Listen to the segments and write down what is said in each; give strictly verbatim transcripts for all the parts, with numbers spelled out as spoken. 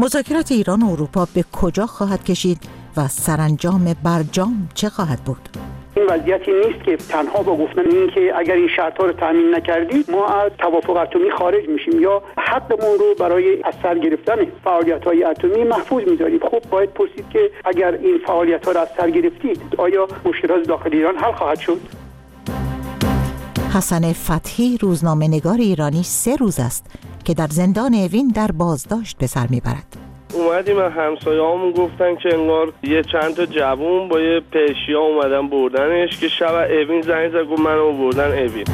مذاکرات ایران و اروپا به کجا خواهد کشید و سرانجام برجام چه خواهد بود؟ این وضعیتی نیست که تنها با گفتن این که اگر این شرط‌ها رو تامین نکردید ما از توافق اتمی خارج میشیم یا حقمون رو برای از سر گرفتن فعالیت‌های اتمی محفوظ می‌داریم. خب باید پرسید که اگر این فعالیت‌ها رو از سر گرفتید آیا مشکلات داخل ایران حل خواهد شد؟ حسن فتحی روزنامه‌نگار ایرانی سه روز است که در زندان اوین در بازداشت به سر میبرد. اومدیم همسایه‌هامون گفتن که انگار یه چند تا جوون با یه پیشیا اومدن بردنش که شب اوین زنگ زد گفت منو بردن اوین.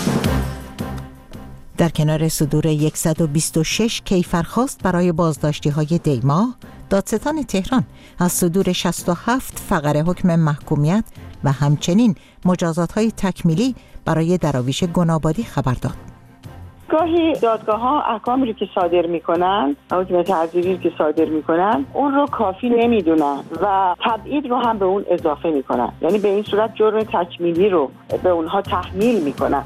در کنار صدور صد و بیست و شش کیفرخواست برای بازداشتی‌های دیما، دادستان تهران از صدور شصت و هفت فقره حکم محکومیت و همچنین مجازات‌های تکمیلی برای دراویش گنابادی خبر داد. گاهی دادگاه‌ها احکامی رو که صادر می‌کنن، حکم تعزیری رو که صادر می‌کنن، اون رو کافی نمی‌دونن و تبعید رو هم به اون اضافه می‌کنن. یعنی به این صورت جرم تکمیلی رو به اونها تحمیل می‌کنن.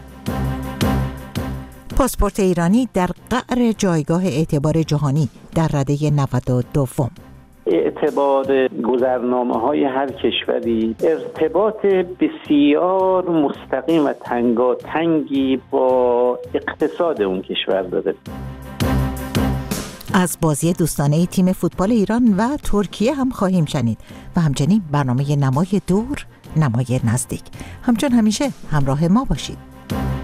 پاسپورت ایرانی در قعر جایگاه اعتبار جهانی در رده نود و دو. اعتبار گذرنامه‌های هر کشوری ارتباط بسیار مستقیم و تنگاتنگی با اقتصاد اون کشور داره. از بازی دوستانه تیم فوتبال ایران و ترکیه هم خواهیم شنید و همچنین برنامه نمای دور، نمای نزدیک. همچون همیشه همراه ما باشید.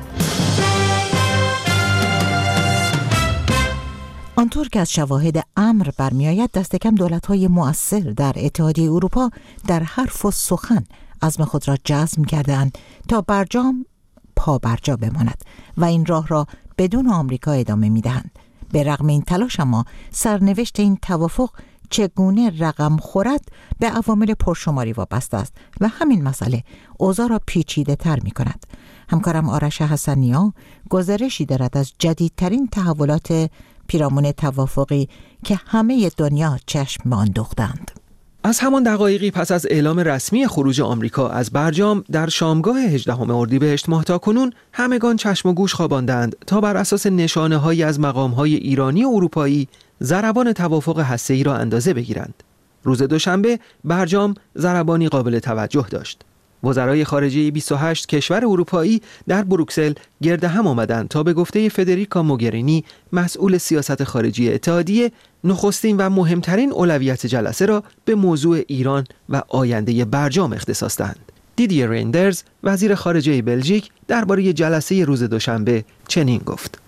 آنطور که از شواهد امر برمی‌آید دست کم دولت‌های مؤثر در اتحادیه اروپا در حرف و سخن عزم خود را جزم کرده‌اند تا برجام پا برجا بماند و این راه را بدون آمریکا ادامه می‌دهند. به رغم این تلاش اما سرنوشت این توافق چگونه رقم خورد به عوامل پرشماری وابسته است و همین مسئله اوضاع را پیچیده‌تر می‌کند. همکارم آرش حسنی‌ها گزارشی دارد از جدیدترین تحولات پیرامون توافقی که همه دنیا چشم به آن دوختند. از همان دقایقی پس از اعلام رسمی خروج آمریکا از برجام در شامگاه هجدهم اردیبهشت ماه تاکنون همگان چشم و گوش خواباندند تا بر اساس نشانه‌هایی از مقام‌های ایرانی و اروپایی ضربان توافق هسته‌ای را اندازه بگیرند. روز دوشنبه برجام ضربانی قابل توجه داشت. وزرای خارجه بیست و هشت کشور اروپایی در بروکسل گرد هم آمدند تا به گفته فدریکا موگرینی مسئول سیاست خارجی اتحادیه نخستین و مهمترین اولویت جلسه را به موضوع ایران و آینده برجام اختصاص دهند. دیدیر ریندرز وزیر خارجه بلژیک درباره جلسه روز دوشنبه چنین گفت: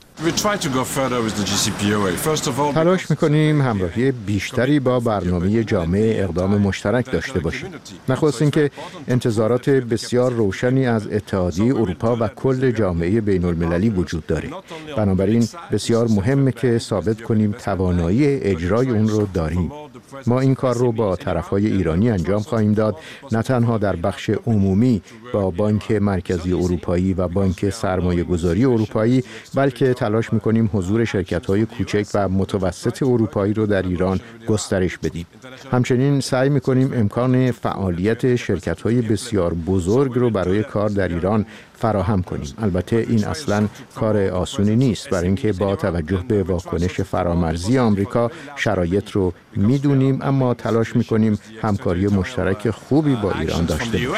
تلاش می‌کنیم همراهی بیشتری با برنامه جامع اقدام مشترک داشته باشیم. نخست اینکه انتظارات بسیار روشنی از اتحادیه اروپا و کل جامعه بین‌المللی وجود داره. بنابراین بسیار مهمه که ثابت کنیم توانایی اجرای اون رو داریم. ما این کار رو با طرف‌های ایرانی انجام خواهیم داد، نه تنها در بخش عمومی با بانک مرکزی اروپایی و بانک سرمایه‌گذاری اروپایی، بلکه تلاش می‌کنیم حضور شرکت‌های کوچک و متوسط اروپایی رو در ایران گسترش بدیم. همچنین سعی می‌کنیم امکان فعالیت شرکت‌های بسیار بزرگ رو برای کار در ایران فراهم کنیم. البته این اصلاً کار آسونی نیست، برای اینکه با توجه به واکنش فرامرزی آمریکا شرایط رو میدونیم، اما تلاش میکنیم همکاری مشترک خوبی با ایران داشته باشیم.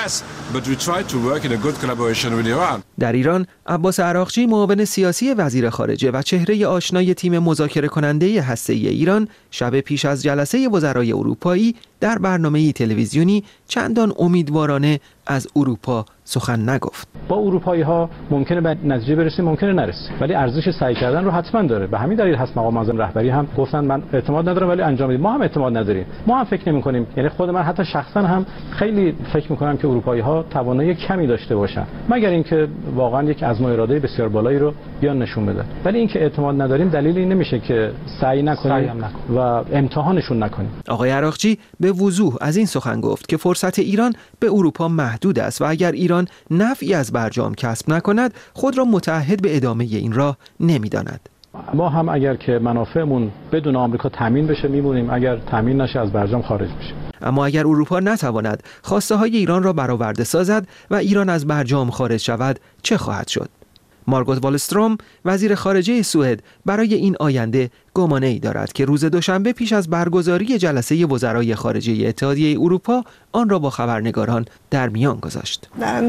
در ایران عباس عراقچی معاون سیاسی وزیر خارجه و چهره آشنای تیم مذاکره کننده هسته‌ای ایران شب پیش از جلسه وزرای اروپایی در برنامه تلویزیونی چندان امیدوارانه از اروپا سخن نگفت. با اروپایی ها ممکنه به نتیجه برسیم، ممکنه نرسیم، ولی ارزش سعی کردن رو حتما داره. به همین دلیل هست مقام معظم رهبری هم گفتن من اعتماد ندارم ولی انجام میدیم. ما هم اعتماد نداریم، ما هم فکر نمی کنیم، یعنی خود من حتی شخصا هم خیلی فکر میکنم که اروپایی ها توانایی کمی داشته باشن، مگر اینکه واقعا یک عزم و اراده بسیار بالایی رو بیان نشون بدن. ولی اینکه اعتماد نداریم دلیل این نمیشه که سعی نکنیم و امتحانشون نکنیم. آقای عراقچی به وضوح از این سخن گفت که فرصت ایران به اروپا محدود است و اگر ایران نفعی از برجام کسب نکند خود را متعهد به ادامه این راه نمی‌داند. ما هم اگر که منافعمون بدون آمریکا تامین بشه میمونیم، اگر تامین نشه از برجام خارج میشه. اما اگر اروپا نتواند خواسته های ایران را برآورده سازد و ایران از برجام خارج شود چه خواهد شد؟ مارگوت والستروم وزیر خارجه سوئد برای این آینده گمانه‌ای دارد که روز دوشنبه پیش از برگزاری جلسه وزرای خارجه اتحادیه اروپا آن را با خبرنگاران در میان گذاشت.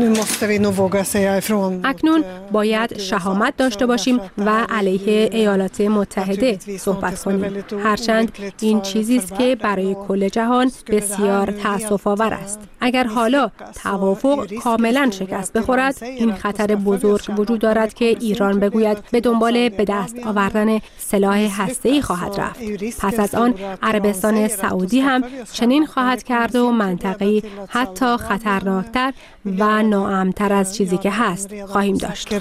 اکنون باید شهامت داشته باشیم و علیه ایالات متحده صحبت کنیم، هرچند این چیزی است که برای کل جهان بسیار تأسف‌آور است. اگر حالا توافق کاملا شکست بخورد، این خطر بزرگ وجود دارد که ایران بگوید به دنبال به دست آوردن سلاح هسته‌ای خواهد رفت. پس از آن عربستان سعودی هم چنین خواهد کرد و منطقه‌ای حتی خطرناکتر و ناامن‌تر از چیزی که هست خواهیم داشت.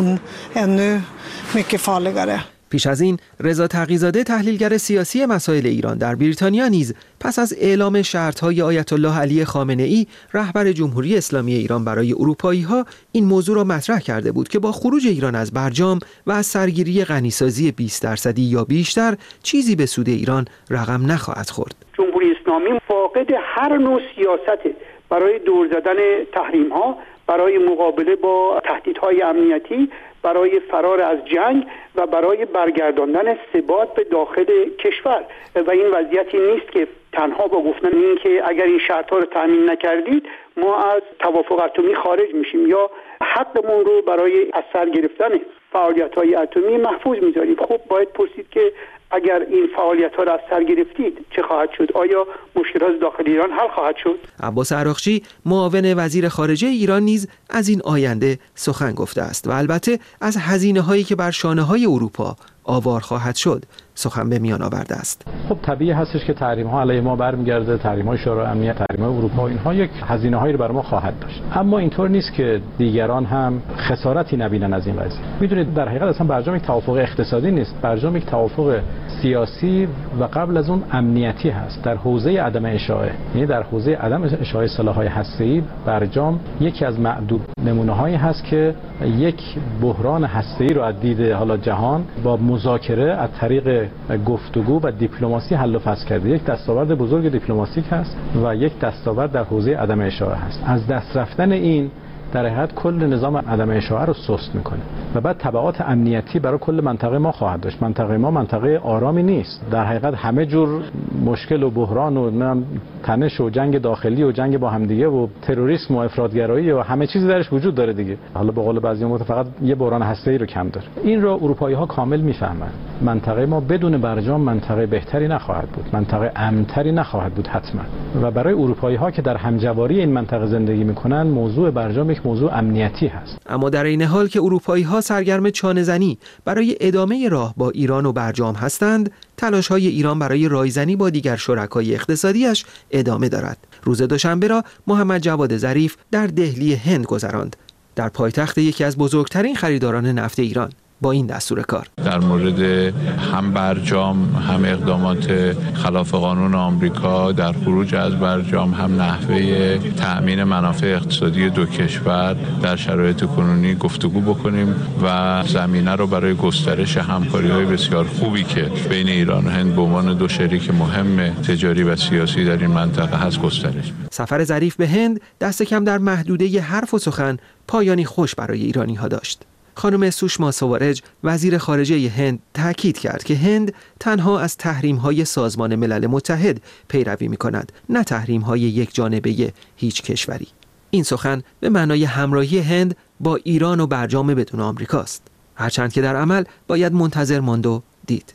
پیش از این رضا تقی‌زاده تحلیلگر سیاسی مسائل ایران در بریتانیا نیز پس از اعلام شرط‌های آیت الله علی خامنه‌ای رهبر جمهوری اسلامی ایران برای اروپایی‌ها این موضوع را مطرح کرده بود که با خروج ایران از برجام و از سرگیری غنیسازی بیست درصدی یا بیشتر چیزی به سود ایران رقم نخواهد خورد. جمهوری اسلامی فاقد هر نوع سیاست برای دور زدن تحریم‌ها، برای مقابله با تهدیدهای امنیتی، برای فرار از جنگ و برای برگرداندن ثبات به داخل کشور. و این وضعیتی نیست که تنها با گفتن این که اگر این شرط‌ها رو تامین نکردید ما از توافق اتمی خارج میشیم یا حقمون رو برای از سر گرفتن فعالیت‌های اتمی محفوظ می‌ذاریم. خب باید پرسید که اگر این فعالیت‌ها را از سر گرفتید چه خواهد شد؟ آیا مشکلات داخل ایران حل خواهد شد؟ عباس عراقچی معاون وزیر خارجه ایران نیز از این آینده سخن گفته است و البته از هزینه‌هایی که بر شانه‌های اروپا آوار خواهد شد سخن به میان آورده است. خب طبیعی هستش که تحریم‌ها علیه ما برمیگرده، تحریم‌های شورای امنیت، تحریم‌های اروپا، اینها یک هزینه‌هایی رو برای ما خواهد داشت. اما اینطور نیست که دیگران هم خسارتی نبینن از این قضیه. میدونید در حقیقت اصلا برجام یک توافق اقتصادی نیست، برجام یک توافق سیاسی و قبل از اون امنیتی هست در حوزه عدم اشاعه. یعنی در حوزه عدم اشاعه سلاح‌های هسته‌ای برجام یکی از معدود نمونه‌هایی هست که یک بحران هسته‌ای رو از دید حالا جهان با مذاکره از طریق گفتگو و دیپلماسی حل و فصل کرده. یک دستاورد بزرگ دیپلماتیک هست و یک دستاورد در حوزه عدم اشاعه هست. از دست رفتن این در حقیقت کل نظام عدم اشاعه رو سست میکنه و بعد تبعات امنیتی برای کل منطقه ما خواهد داشت. منطقه ما منطقه آرامی نیست. در حقیقت همه جور مشکل و بحران و تنش و جنگ داخلی و جنگ با همدیگه و تروریسم و افراطگرایی و همه چیزی درش وجود داره دیگه. حالا به قول بعضی‌ها فقط یه بحران هسته‌ای رو کم داره. این رو اروپایی‌ها کامل میفهمن. منطقه ما بدون برجام منطقه بهتری نخواهد بود. منطقه امن‌تری نخواهد بود حتما. و برای اروپایی‌ها که در همجواری این منطقه زندگی میکنن موضوع برجام یک موضوع امنیتی هست. اما در این حال که اروپایی‌ها سرگرم چانه‌زنی برای ادامه راه با ایران و برجام هستند، تلاش‌های ایران برای رایزنی با دیگر شرکای اقتصادیش ادامه دارد. روز دوشنبه را محمد جواد ظریف در دهلی هند گذراند، در پایتخت یکی از بزرگترین خریداران نفت ایران، با این دستور کار: در مورد هم برجام هم اقدامات خلاف قانون آمریکا در خروج از برجام هم نحوه تأمین منافع اقتصادی دو کشور در شرایط کنونی گفتگو بکنیم و زمینه رو برای گسترش همکاری‌های بسیار خوبی که بین ایران و هند به عنوان دو شریک مهم تجاری و سیاسی در این منطقه هست گسترش. سفر ظریف به هند دست کم در محدوده حرف و سخن پایانی خوش برای ایرانی‌ها داشت. خانم سوشما سوارج وزیر خارجه هند تاکید کرد که هند تنها از تحریم‌های سازمان ملل متحد پیروی می‌کند، نه تحریم‌های یک جانبه هیچ کشوری. این سخن به معنای همراهی هند با ایران و برجام بدون آمریکاست، هرچند که در عمل باید منتظر ماند و دید.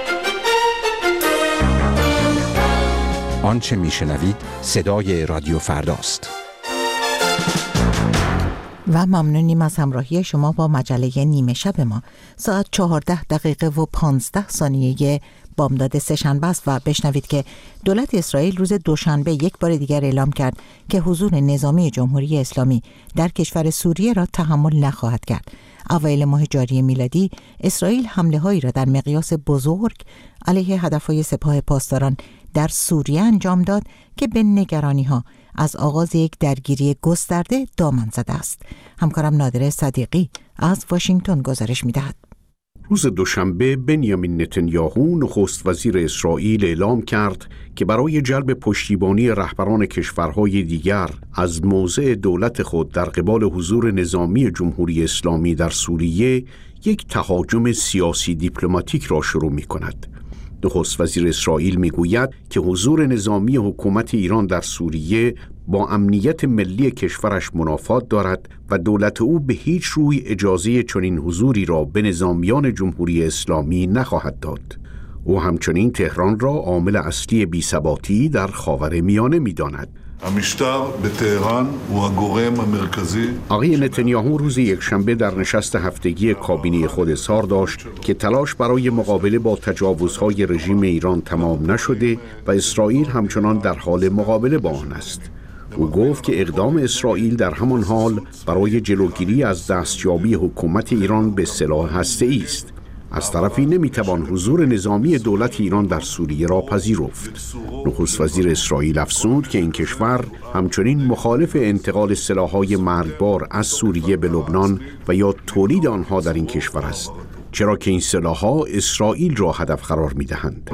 آنچه میشنوید صدای رادیو فرداست. و ممنونیم از همراهی شما با مجله نیمه شب ما. ساعت چهارده دقیقه و پانزده ثانیه بامداد سه‌شنبه است و بشنوید که دولت اسرائیل روز دوشنبه یک بار دیگر اعلام کرد که حضور نظامی جمهوری اسلامی در کشور سوریه را تحمل نخواهد کرد. اوایل ماه جاری میلادی اسرائیل حمله هایی را در مقیاس بزرگ علیه هدفهای سپاه پاسداران در سوریه انجام داد که به نگرانی ها از آغاز یک درگیری گسترده دامن زده است. همکارم نادر صدیقی از واشنگتن گزارش می‌دهد. روز دوشنبه بنیامین نتانیاهو نخست وزیر اسرائیل اعلام کرد که برای جلب پشتیبانی رهبران کشورهای دیگر از موضع دولت خود در قبال حضور نظامی جمهوری اسلامی در سوریه یک تهاجم سیاسی دیپلماتیک را شروع می‌کند. نخست وزیر اسرائیل میگوید که حضور نظامی حکومت ایران در سوریه با امنیت ملی کشورش منافات دارد و دولت او به هیچ روی اجازه چنین حضوری را به نظامیان جمهوری اسلامی نخواهد داد. او همچنین تهران را عامل اصلی بی‌ثباتی در خاورمیانه می‌داند. המשטר בטהרן הוא הגורם המרכזי. آقای نتانیاهو روز یکشنبه در نشست هفتگی کابینه خود اظهار داشت که تلاش برای مقابله با تجاوزهای رژیم ایران تمام نشده و اسرائیل همچنان در حال مقابله با آن است. او گفت که اقدام اسرائیل در همان حال برای جلوگیری از دستیابی حکومت ایران به سلاح هسته‌ای است. از طرفی نمیتوان حضور نظامی دولت ایران در سوریه را پذیرفت. نخست وزیر اسرائیل افزود که این کشور همچنین مخالف انتقال سلاح‌های مرگبار از سوریه به لبنان و یا تولید آنها در این کشور است، چرا که این سلاح‌ها اسرائیل را هدف قرار می‌دهند.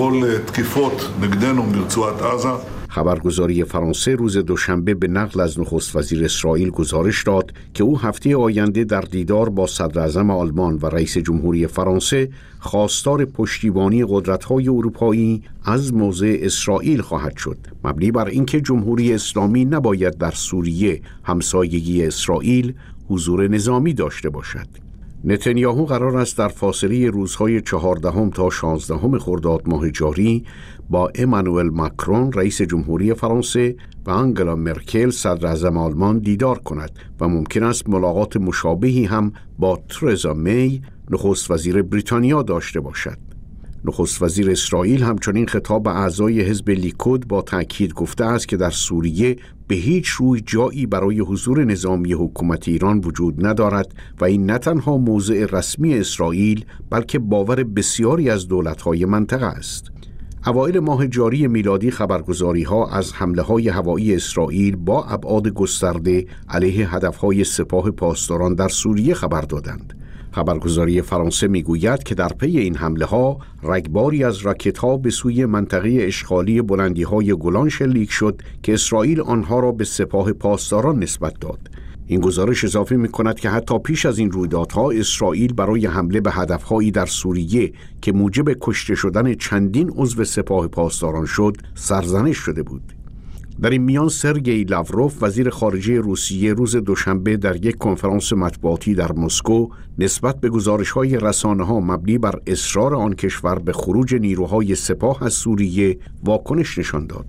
خبرگزاری فرانسه روز دوشنبه به نقل از نخست وزیر اسرائیل گزارش داد که او هفته آینده در دیدار با صدر اعظم آلمان و رئیس جمهوری فرانسه خواستار پشتیبانی قدرت‌های اروپایی از موضع اسرائیل خواهد شد، مبنی بر اینکه جمهوری اسلامی نباید در سوریه همسایگی اسرائیل حضور نظامی داشته باشد. نتانیاهو قرار است در فاصله روزهای چهاردهم تا شانزدهم خرداد ماه جاری با امانوئل ماکرون رئیس جمهوری فرانسه و آنگلا مرکل صدر اعظم آلمان دیدار کند و ممکن است ملاقات مشابهی هم با ترزا می نخست وزیر بریتانیا داشته باشد. نخست وزیر اسرائیل همچنین خطاب به اعضای حزب لیکود با تأکید گفته است که در سوریه به هیچ روی جایی برای حضور نظامی حکومت ایران وجود ندارد و این نه تنها موضع رسمی اسرائیل بلکه باور بسیاری از دولت‌های منطقه است. اوایل ماه جاری میلادی خبرگزاری‌ها از حمله‌های هوایی اسرائیل با ابعاد گسترده علیه هدف‌های سپاه پاسداران در سوریه خبر دادند. خبرگزاری فرانسه میگوید که در پی این حمله ها رگباری از راکت ها به سوی منطقه اشغالی بلندی های گولان شلیک شد که اسرائیل آنها را به سپاه پاسداران نسبت داد. این گزارش اضافه می کند که حتی پیش از این رویدادها اسرائیل برای حمله به هدفهایی در سوریه که موجب کشته شدن چندین عضو سپاه پاسداران شد سرزنش شده بود. در این میان سرگئی لاوروف وزیر خارجه روسیه روز دوشنبه در یک کنفرانس مطبوعاتی در مسکو نسبت به گزارش‌های رسانه‌ها مبنی بر اصرار آن کشور به خروج نیروهای سپاه از سوریه واکنش نشان داد.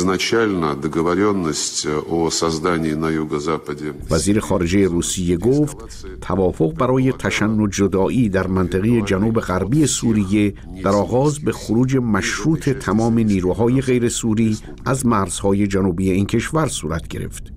وزیر خارجه روسیه گفت توافق برای تشنج جدایی در منطقه جنوب غربی سوریه در آغاز به خروج مشروط تمام نیروهای غیر سوری از مرزهای جنوبی این کشور صورت گرفت.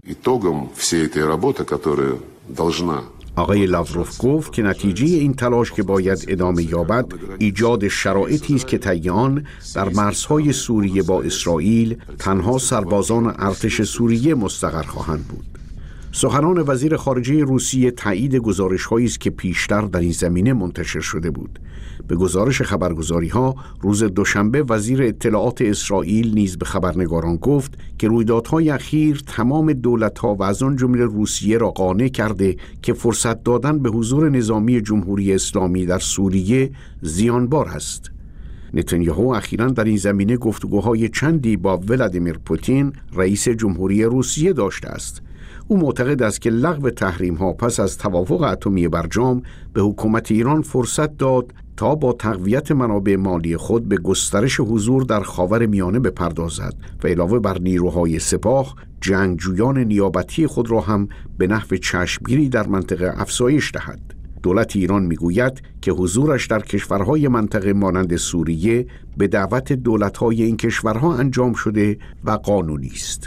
آقای لاوروف گفت که نتیجه این تلاش که باید ادامه یابد ایجاد شرایطی است که طی آن در مرزهای سوریه با اسرائیل تنها سربازان ارتش سوریه مستقر خواهند بود. سخنان وزیر خارجه روسیه تایید گزارش‌هایی است که پیشتر در این زمینه منتشر شده بود. به گزارش خبرگزاری‌ها روز دوشنبه وزیر اطلاعات اسرائیل نیز به خبرنگاران گفت که رویدادهای اخیر تمام دولت‌ها و از آن جمله روسیه را قانع کرده که فرصت دادن به حضور نظامی جمهوری اسلامی در سوریه زیانبار است. نتانیاهو اخیراً در این زمینه گفتگوهای چندی با ولادیمیر پوتین رئیس جمهوری روسیه داشته است. او معتقد است که لغو تحریم‌ها پس از توافق اتمی برجام به حکومت ایران فرصت داد تا با تقویت منابع مالی خود به گسترش حضور در خاورمیانه بپردازد و علاوه بر نیروهای سپاه جنگجویان نیابتی خود را هم به نحو چشمگیری در منطقه افزایش دهد. دولت ایران میگوید که حضورش در کشورهای منطقه مانند سوریه به دعوت دولت‌های این کشورها انجام شده و قانونی است.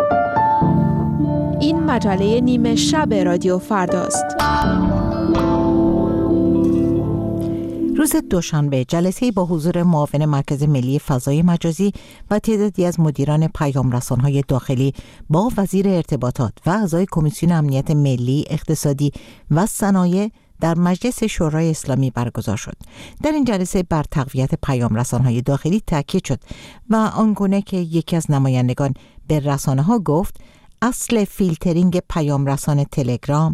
این مجله نیمه شب رادیو فرداست. روز دوشنبه جلسه‌ای با حضور معاون مرکز ملی فضای مجازی و تعدادی از مدیران پیام‌رسان‌های داخلی با وزیر ارتباطات و اعضای کمیسیون امنیت ملی، اقتصادی و صنایع در مجلس شورای اسلامی برگزار شد. در این جلسه بر تقویت پیام‌رسان‌های داخلی تاکید شد و آنگونه که یکی از نمایندگان به رسانه‌ها گفت اصل فیلترینگ پیام‌رسان تلگرام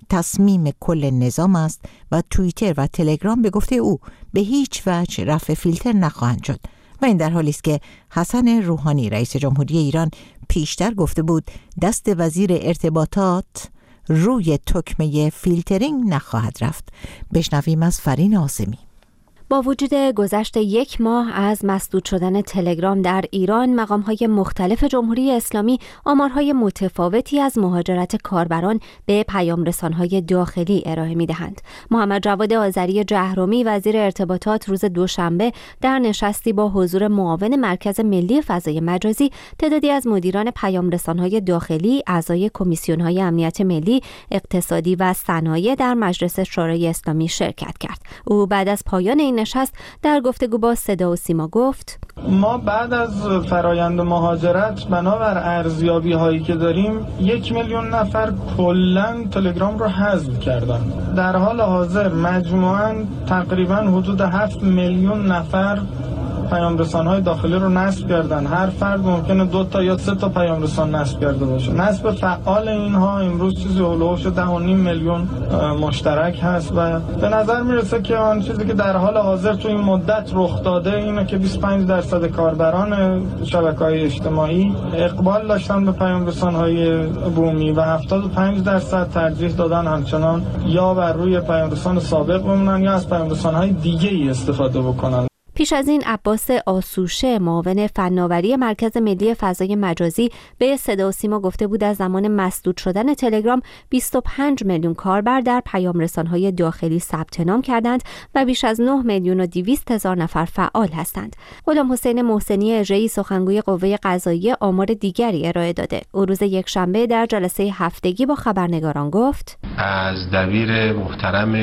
تصمیم کل نظام است و توییتر و تلگرام به گفته او به هیچ وجه رفع فیلتر نخواهند شد و این در حالی است که حسن روحانی رئیس جمهوری ایران پیشتر گفته بود دست وزیر ارتباطات روی تکمه فیلترینگ نخواهد رفت. بشنویم از فرین عاصمی. با وجود گذشت یک ماه از مسدود شدن تلگرام در ایران، مقام‌های مختلف جمهوری اسلامی آمارهای متفاوتی از مهاجرت کاربران به پیام‌رسان‌های داخلی ارائه می‌دهند. محمد جواد آذری جهرمی وزیر ارتباطات روز دوشنبه در نشستی با حضور معاون مرکز ملی فضای مجازی، تعدادی از مدیران پیام‌رسان‌های داخلی، اعضای کمیسیون‌های امنیت ملی، اقتصادی و صنایع در مجلس شورای اسلامی شرکت کرد. او بعد از پایان این نشست در گفتگو با صدا و سیما گفت: ما بعد از فرایند مهاجرت بنابر ارزیابی هایی که داریم یک میلیون نفر کلاً تلگرام رو حذف کردن. در حال حاضر مجموعاً تقریباً حدود هفت میلیون نفر پیام رسان‌های داخلی رو نصب کردن. هر فرد ممکنه دو تا یا سه تا پیام رسان نصب کرده باشه. نصب فعال اینها امروز چیزی هولوش ده و نیم میلیون مشترک هست و به نظر میرسه که آن چیزی که در حال حاضر تو این مدت رخ داده اینه که بیست و پنج درصد کاربران شبکه‌های اجتماعی اقبال داشتن به پیام رسان‌های بومی و هفتاد و پنج درصد ترجیح دادن همچنان یا بر روی پیام رسان سابق بمونن یا از پیام رسان‌های دیگه‌ای استفاده بکنن. پیش از این عباس آسوشه معاون فناوری مرکز ملی فضای مجازی به صدا و سیما گفته بود از زمان مسدود شدن تلگرام بیست و پنج میلیون کاربر در پیام رسان‌های داخلی ثبت نام کردند و بیش از نه میلیون و دویست هزار نفر فعال هستند. غلام حسین محسنی اژه‌ای سخنگوی قوه قضاییه آمار دیگری ارائه داده. او روز یکشنبه در جلسه هفتگی با خبرنگاران گفت: از دبیر محترم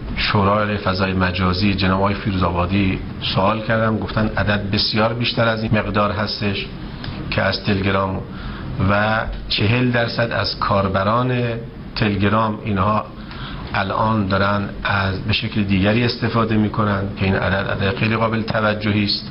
شورای فضای مجازی جناب آقای فیروزآبادی سوال کردم، گفتن عدد بسیار بیشتر از این مقدار هستش که از تلگرام و چهل درصد از کاربران تلگرام اینها الان دارن از به شکل دیگری استفاده میکنن که این عدد عدد خیلی قابل توجهی است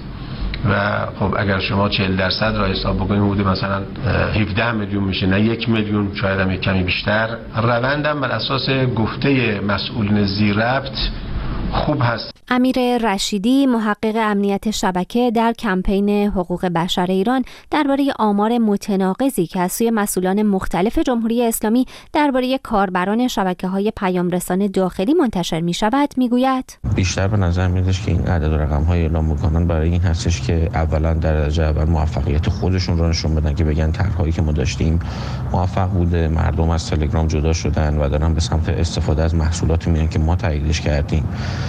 و خب اگر شما چهل درصد را حساب بکنید حدود مثلا هفده میلیون میشه، نه یک میلیون، شاید هم کمی بیشتر. روندم بر اساس گفته مسئولین ذی ربط خوب هست. امیر رشیدی محقق امنیت شبکه در کمپین حقوق بشر ایران درباره آمار متناقضی که از سوی مسئولان مختلف جمهوری اسلامی درباره کاربران شبکه‌های پیام رسان داخلی منتشر می‌شود میگوید: بیشتر به نظر میاد که این عدد و رقم‌های اعلام می‌کنن برای این هستش که اولا در درجه اول موفقیت خودشون رو نشون بدن که بگن طرح‌هایی که ما داشتیم موفق بوده، مردم از تلگرام جدا شدن و دارن به سمت استفاده از محصولاتی میان که ما تاییدش کردیم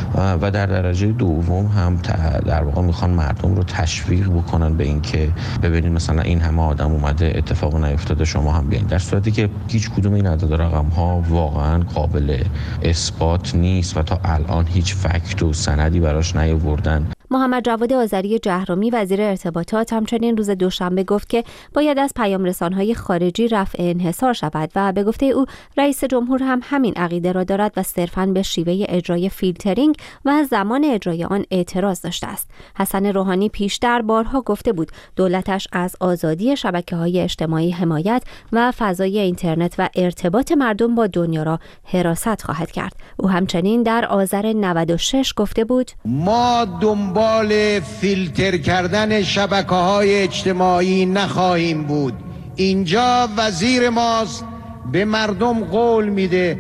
و در درجه دوم هم در واقع میخوان مردم رو تشویق بکنن به این که ببینید مثلا این همه آدم اومده اتفاق نیفتاده شما هم بیاین، در صورتی که هیچ کدوم این عدد و رقم ها واقعا قابل اثبات نیست و تا الان هیچ فکت و سندی براش نیاوردن. محمد جواد آذری جهرمی وزیر ارتباطات همچنین روز دوشنبه گفت که باید از پیام رسان‌های خارجی رفع انحصار شود و به گفته او رئیس جمهور هم همین عقیده را دارد و صرفاً به شیوه اجرای فیلترینگ و زمان اجرای آن اعتراض داشته است. حسن روحانی پیشتر بارها گفته بود دولتش از آزادی شبکه‌های اجتماعی حمایت و فضای اینترنت و ارتباط مردم با دنیا را حراست خواهد کرد. او همچنین در آذر نود و شش گفته بود: ما دنبال فیلتر کردن شبکه‌های اجتماعی نخواهیم بود. اینجا وزیر ماست به مردم قول میده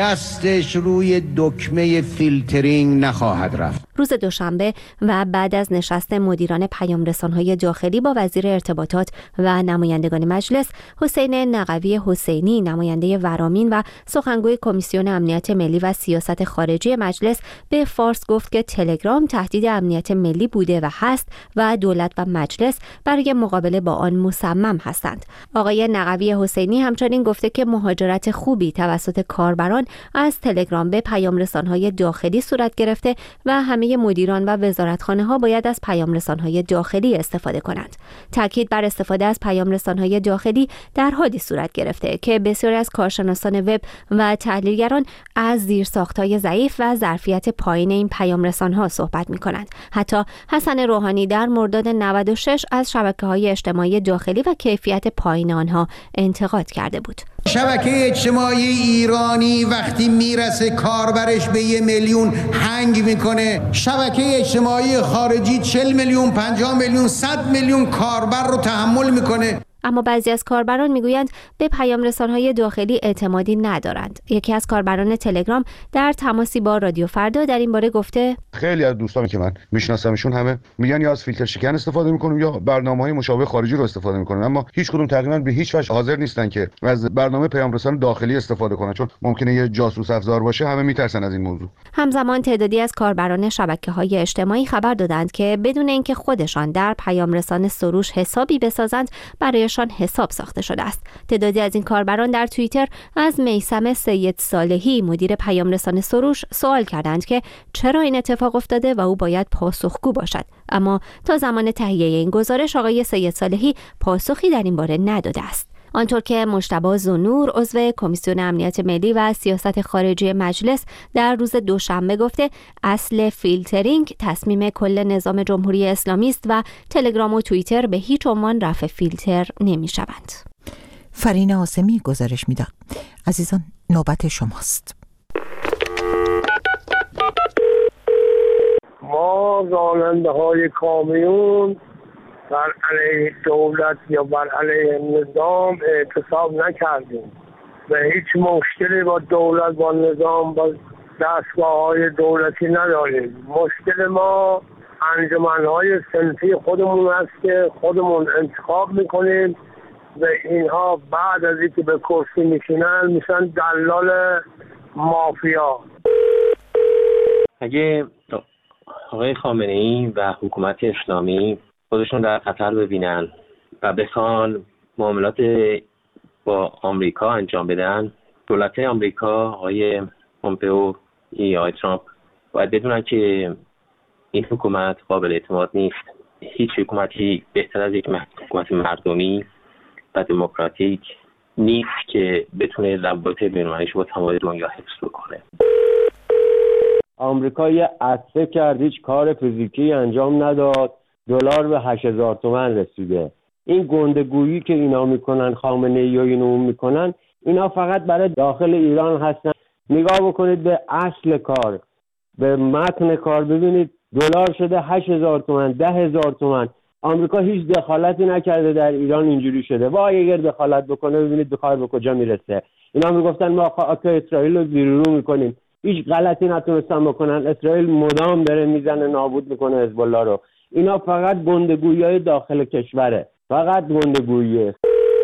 دستش روی دکمه فیلترینگ نخواهد رفت. روز دوشنبه و بعد از نشست مدیران پیام رسان‌های داخلی با وزیر ارتباطات و نمایندگان مجلس، حسین نقوی حسینی نماینده ورامین و سخنگوی کمیسیون امنیت ملی و سیاست خارجی مجلس به فارس گفت که تلگرام تهدید امنیت ملی بوده و هست و دولت و مجلس برای مقابله با آن مصمم هستند. آقای نقوی حسینی همچنین گفته که مهاجرت خوبی توسط کاربران از تلگرام به پیام رسان‌های داخلی صورت گرفته و همه مدیران و وزارتخانه‌ها باید از پیام رسان‌های داخلی استفاده کنند. تاکید بر استفاده از پیام رسان‌های داخلی در حالی صورت گرفته که بسیاری از کارشناسان وب و تحلیلگران از زیرساخت‌های ضعیف و ظرفیت پایین این پیام رسان‌ها صحبت می‌کنند. حتی حسن روحانی در مرداد نود و شش از شبکه‌های اجتماعی داخلی و کیفیت پایین آنها انتقاد کرده بود. شبکه اجتماعی ایرانی وقتی میرسه کاربرش به یه میلیون هنگ میکنه، شبکه اجتماعی خارجی چهل میلیون، پنجاه میلیون، صد میلیون کاربر رو تحمل میکنه. اما بعضی از کاربران میگویند به پیام رسان‌های داخلی اعتمادی ندارند. یکی از کاربران تلگرام در تماسی با رادیو فردا در این باره گفته خیلی از دوستانی که من میشناسمشون همه میگن یا از فیلتر شکن استفاده میکنیم یا برنامه‌های مشابه خارجی رو استفاده میکنیم، اما هیچ کدوم تقریبا به هیچ وجه حاضر نیستن که از برنامه پیام رسان داخلی استفاده کنن، چون ممکنه یه جاسوس افزار باشه. همه میترسن از این موضوع. همزمان تعدادی از کاربران شبکه‌های اجتماعی خبر دادند که بدون اینکه خودشان در پیام رسان سروش حسابی بسازند برای حساب ساخته شده است. تعدادی از این کاربران در توییتر از میثم سید صالحی مدیر پیام رسان سروش سوال کردند که چرا این اتفاق افتاده و او باید پاسخگو باشد. اما تا زمان تهیه این گزارش آقای سید صالحی پاسخی در این باره نداده است. آنطور که مجتبی زنور عضو کمیسیون امنیت ملی و سیاست خارجی مجلس در روز دوشنبه گفته اصل فیلترینگ تصمیم کل نظام جمهوری اسلامی است و تلگرام و توییتر به هیچ عنوان رفع فیلتر نمی شوند. فرین عاصمی گزارش میداد. عزیزان نوبت شماست. ما راننده های کامیون بر علیه دولت یا بر علیه نظام اعتصاب نکردیم و هیچ مشکلی با دولت با نظام با دستگاه های دولتی نداریم. مشکل ما انجمن های صنفی خودمون است که خودمون انتخاب میکنیم و اینها بعد از اینکه به کرسی میشینن میشن دلال مافیا. اگه آقای خامنه‌ای و حکومت اسلامی خودشون در خطر ببینن و بخوان معاملات با آمریکا انجام بدن، دولت آمریکا، آقای پومپئو یا آقای ترامپ باید بدونن که این حکومت قابل اعتماد نیست. هیچ حکومتی بهتر از یک حکومت مردمی و دموکراتیک نیست که بتونه روابط بین‌المللیش با تمام دنیا حفظ بکنه. آمریکا یه عطسه کرد، هیچ کار فیزیکی انجام نداد، دلار به هشت هزار تومان رسیده. این گندگویی که اینا میکنن، خامنه‌ای و اینو میکنن، اینا فقط برای داخل ایران هستن. نگاه بکنید به اصل کار، به متن کار، ببینید دلار شده هشت هزار تومان، ده هزار تومان. آمریکا هیچ دخالتی نکرده در ایران اینجوری شده. وای اگر دخالت بکنه ببینید بخار به کجا میرسه. اینا میگفتن ما خاک اسرائیل رو زیر رو میکنیم، هیچ غلطی نتونستن بکنن. اسرائیل مدام داره میزنه نابود میکنه حزب الله رو. اینا فقط گندگویی‌های داخل کشوره، فقط گندگوییه.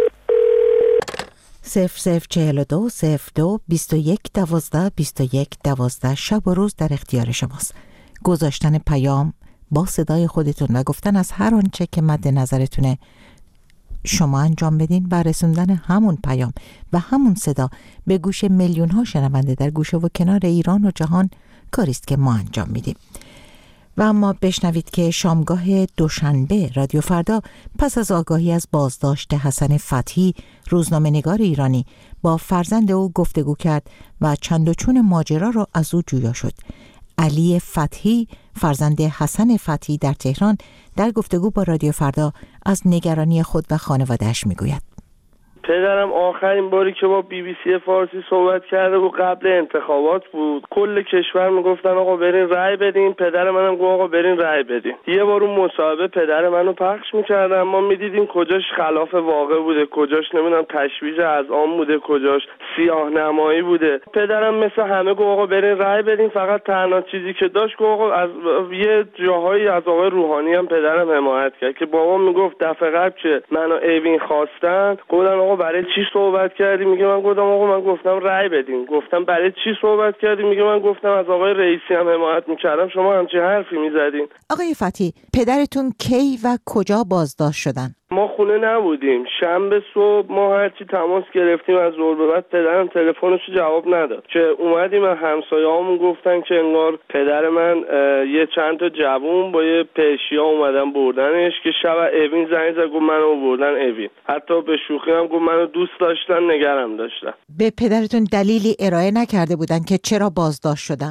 صفر صفر چهل و دو صفر دو بیست و یک دوازده بیست و یک دوازده شب و روز در اختیار شماست. گذاشتن پیام با صدای خودتون و گفتن از هر آنچه که مد نظرتونه شما انجام بدین و رسوندن همون پیام و همون صدا به گوش میلیون ها شنونده در گوشه و کنار ایران و جهان کاری است که ما انجام میدیم. و اما بشنوید که شامگاه دوشنبه رادیو فردا پس از آگاهی از بازداشت حسن فتحی روزنامه‌نگار ایرانی با فرزند او گفتگو کرد و چند و چون ماجرا را از او جویا شد. علی فتحی فرزند حسن فتحی در تهران در گفتگو با رادیو فردا از نگرانی خود و خانواده‌اش میگوید. پدرم آخرین باری که با بی بی سی فارسی صحبت کرده بود قبل انتخابات بود. کل کشور میگفتن آقا برین رأی بدین. پدر منم گفت آقا برین رأی بدین. یه بار اون مصاحبه پدر منو پخش میکردن، ما میدیدیم کجاش خلاف واقع بوده، کجاش نمیدونم تشویش اذهان بوده، کجاش سیاه نمایی بوده. پدرم مثل همه گفت آقا برین رأی بدین. فقط تنها چیزی که داشت گفت آقا از یه جاهایی از آقای روحانی هم پدرم حمایت کرد که بابا میگفت دفعه قبل که منو ایوین خواستن گفتن آقا برای چی صحبت کردی؟ میگه من گفتم آقا من گفتم رأی بدین. گفتم برای چی صحبت کردی؟ میگه من گفتم از آقای رئیسی هم حمایت میکردم، شما همچین حرفی میزدین. آقای فتحی پدرتون کی و کجا بازداشت شدن؟ ما خونه نبودیم. شنبه صبح ما هرچی تماس گرفتیم از ظهر به بعد پدرم تلفنش جواب نداد که اومدیم و همسایه‌هامون گفتن که انگار پدر من یه چند تا جوون با یه پرشیا اومدن بردنش که شب اوین زنگ زد گفت منو بردن اوین. حتی به شوخی هم گفت منو دوست داشتن نگرم داشتن. به پدرتون دلیلی ارائه نکرده بودن که چرا بازداشت شدن؟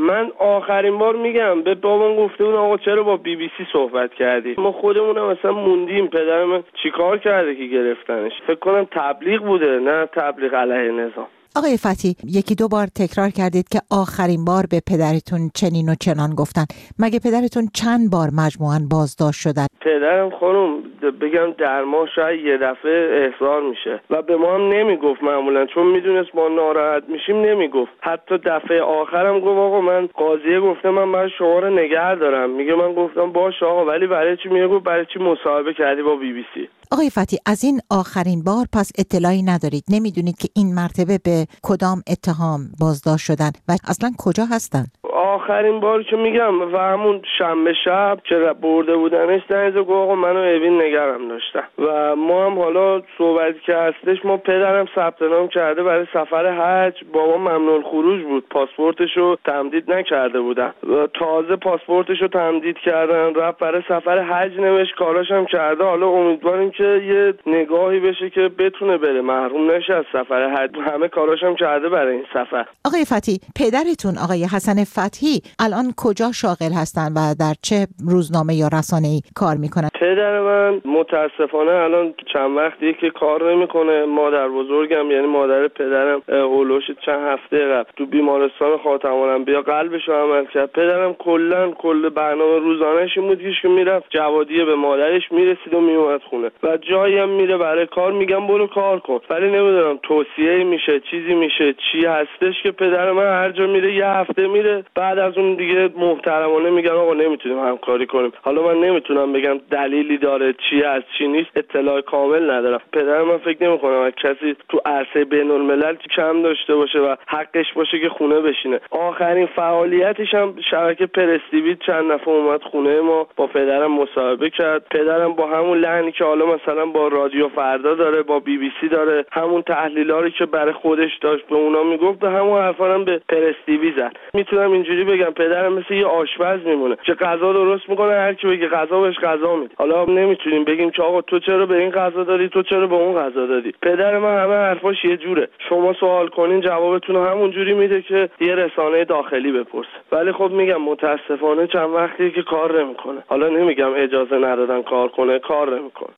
من آخرین بار میگم به بابام گفته بود آقا چرا با بی بی سی صحبت کردی؟ ما خودمونم مثلا موندیم پدر من چیکار کرده که گرفتنش. فکر کنم تبلیغ بوده، نه تبلیغ علیه نظام. آقای فتحی، یکی دو بار تکرار کردید که آخرین بار به پدرتون چنین و چنان گفتن. مگه پدرتون چند بار مجموعاً بازداشت شدن؟ پدرم خانم بگم در ماه شاید یه دفعه احضار میشه و به ما هم نمیگفت معمولا، چون میدونست ما ناراحت میشیم نمیگفت. حتی دفعه آخرم گفت آقا من قاضیه گفته من برای شما رو نگه دارم. میگه من گفتم باشه آقا، ولی برای چی؟ میگه برای چی مصاحبه کردی با بی بی سی؟ آقای فتحی، از این آخرین بار پس اطلاعی ندارید؟ نمیدونید که این مرتبه به کدام اتهام بازداشت شدن و اصلا کجا هستن؟ آخرین بار که میگم و همون شنبه شب که برده بودنش زنگ زد آقا منو اوین نگرم داشتن و ما هم حالا صحبتی که هستش، ما پدرم ثبت نام کرده برای سفر حج، بابا ممنوع الخروج بود، پاسپورتشو تمدید نکرده بودن و تازه پاسپورتشو تمدید کردن، رفت برای سفر حج نوشت، کاراش هم کرده. حالا امیدواریم که یه نگاهی بشه که بتونه بره، محروم نشه از سفر حج. همه کاراش هم کرده برای این سفر. آقای فتحی، پدرتون آقای حسن فتحی الان کجا شاغل هستن و در چه روزنامه یا رسانه‌ای کار میکنن؟ پدر من متاسفانه الان چند وقتی که کار نمیکنه. مادر بزرگم یعنی مادر پدرم اولوش چند هفته قبل تو بیمارستان خاتم الانبیا قلبش رو عمل کرد. پدرم کلا کل برنامه روزانه‌اش این بود که میرفت جوادیه به مادرش میرسید و میومد خونه و جایی هم میره برای کار، میگم برو کار کن، ولی نمیدونم توصیه میشه چیزی میشه چی هستش که پدر من هر جا میره یه هفته میره، بعد از اون دیگه محترمانه میگن آقا نمیتونیم همکاری کنیم. حالا من نمیتونم بگم دلیلی داره چی هست چی نیست، اطلاع کامل ندارم. پدر من فکر نمیکنم کسی تو عرصه بین الملل کم داشته باشه و حقش باشه که خونه بشینه. آخرین فعالیتش هم شبکه پرستیوی چند دفعه اومد خونه ما، با پدرم مصاحبه کرد. پدرم با همون لحنی که حالا مثلا با رادیو فردا داره، با بی بی سی داره، همون تحلیلاری که برای خودش داشت به اونا میگفت، به همون حرفا هم به پرستیوی زد. میتونم اینجوری بگم پدرم مثل یه آشپز میمونه که غذا درست میکنه، هر کی بگه غذا بهش غذا میده. حالا نمیتونیم بگیم که آقا تو چرا به این غذا دادی، تو چرا به اون غذا دادی. پدر من همه حرفاش یه جوره، شما سوال کنین جوابتون رو همون جوری میده که یه رسانه داخلی بپرسه. ولی خب میگم متاسفانه چند وقتی که کار نمیکنه. حالا نمیگم اجازه ندادن کار کنه، کار نمیکنه.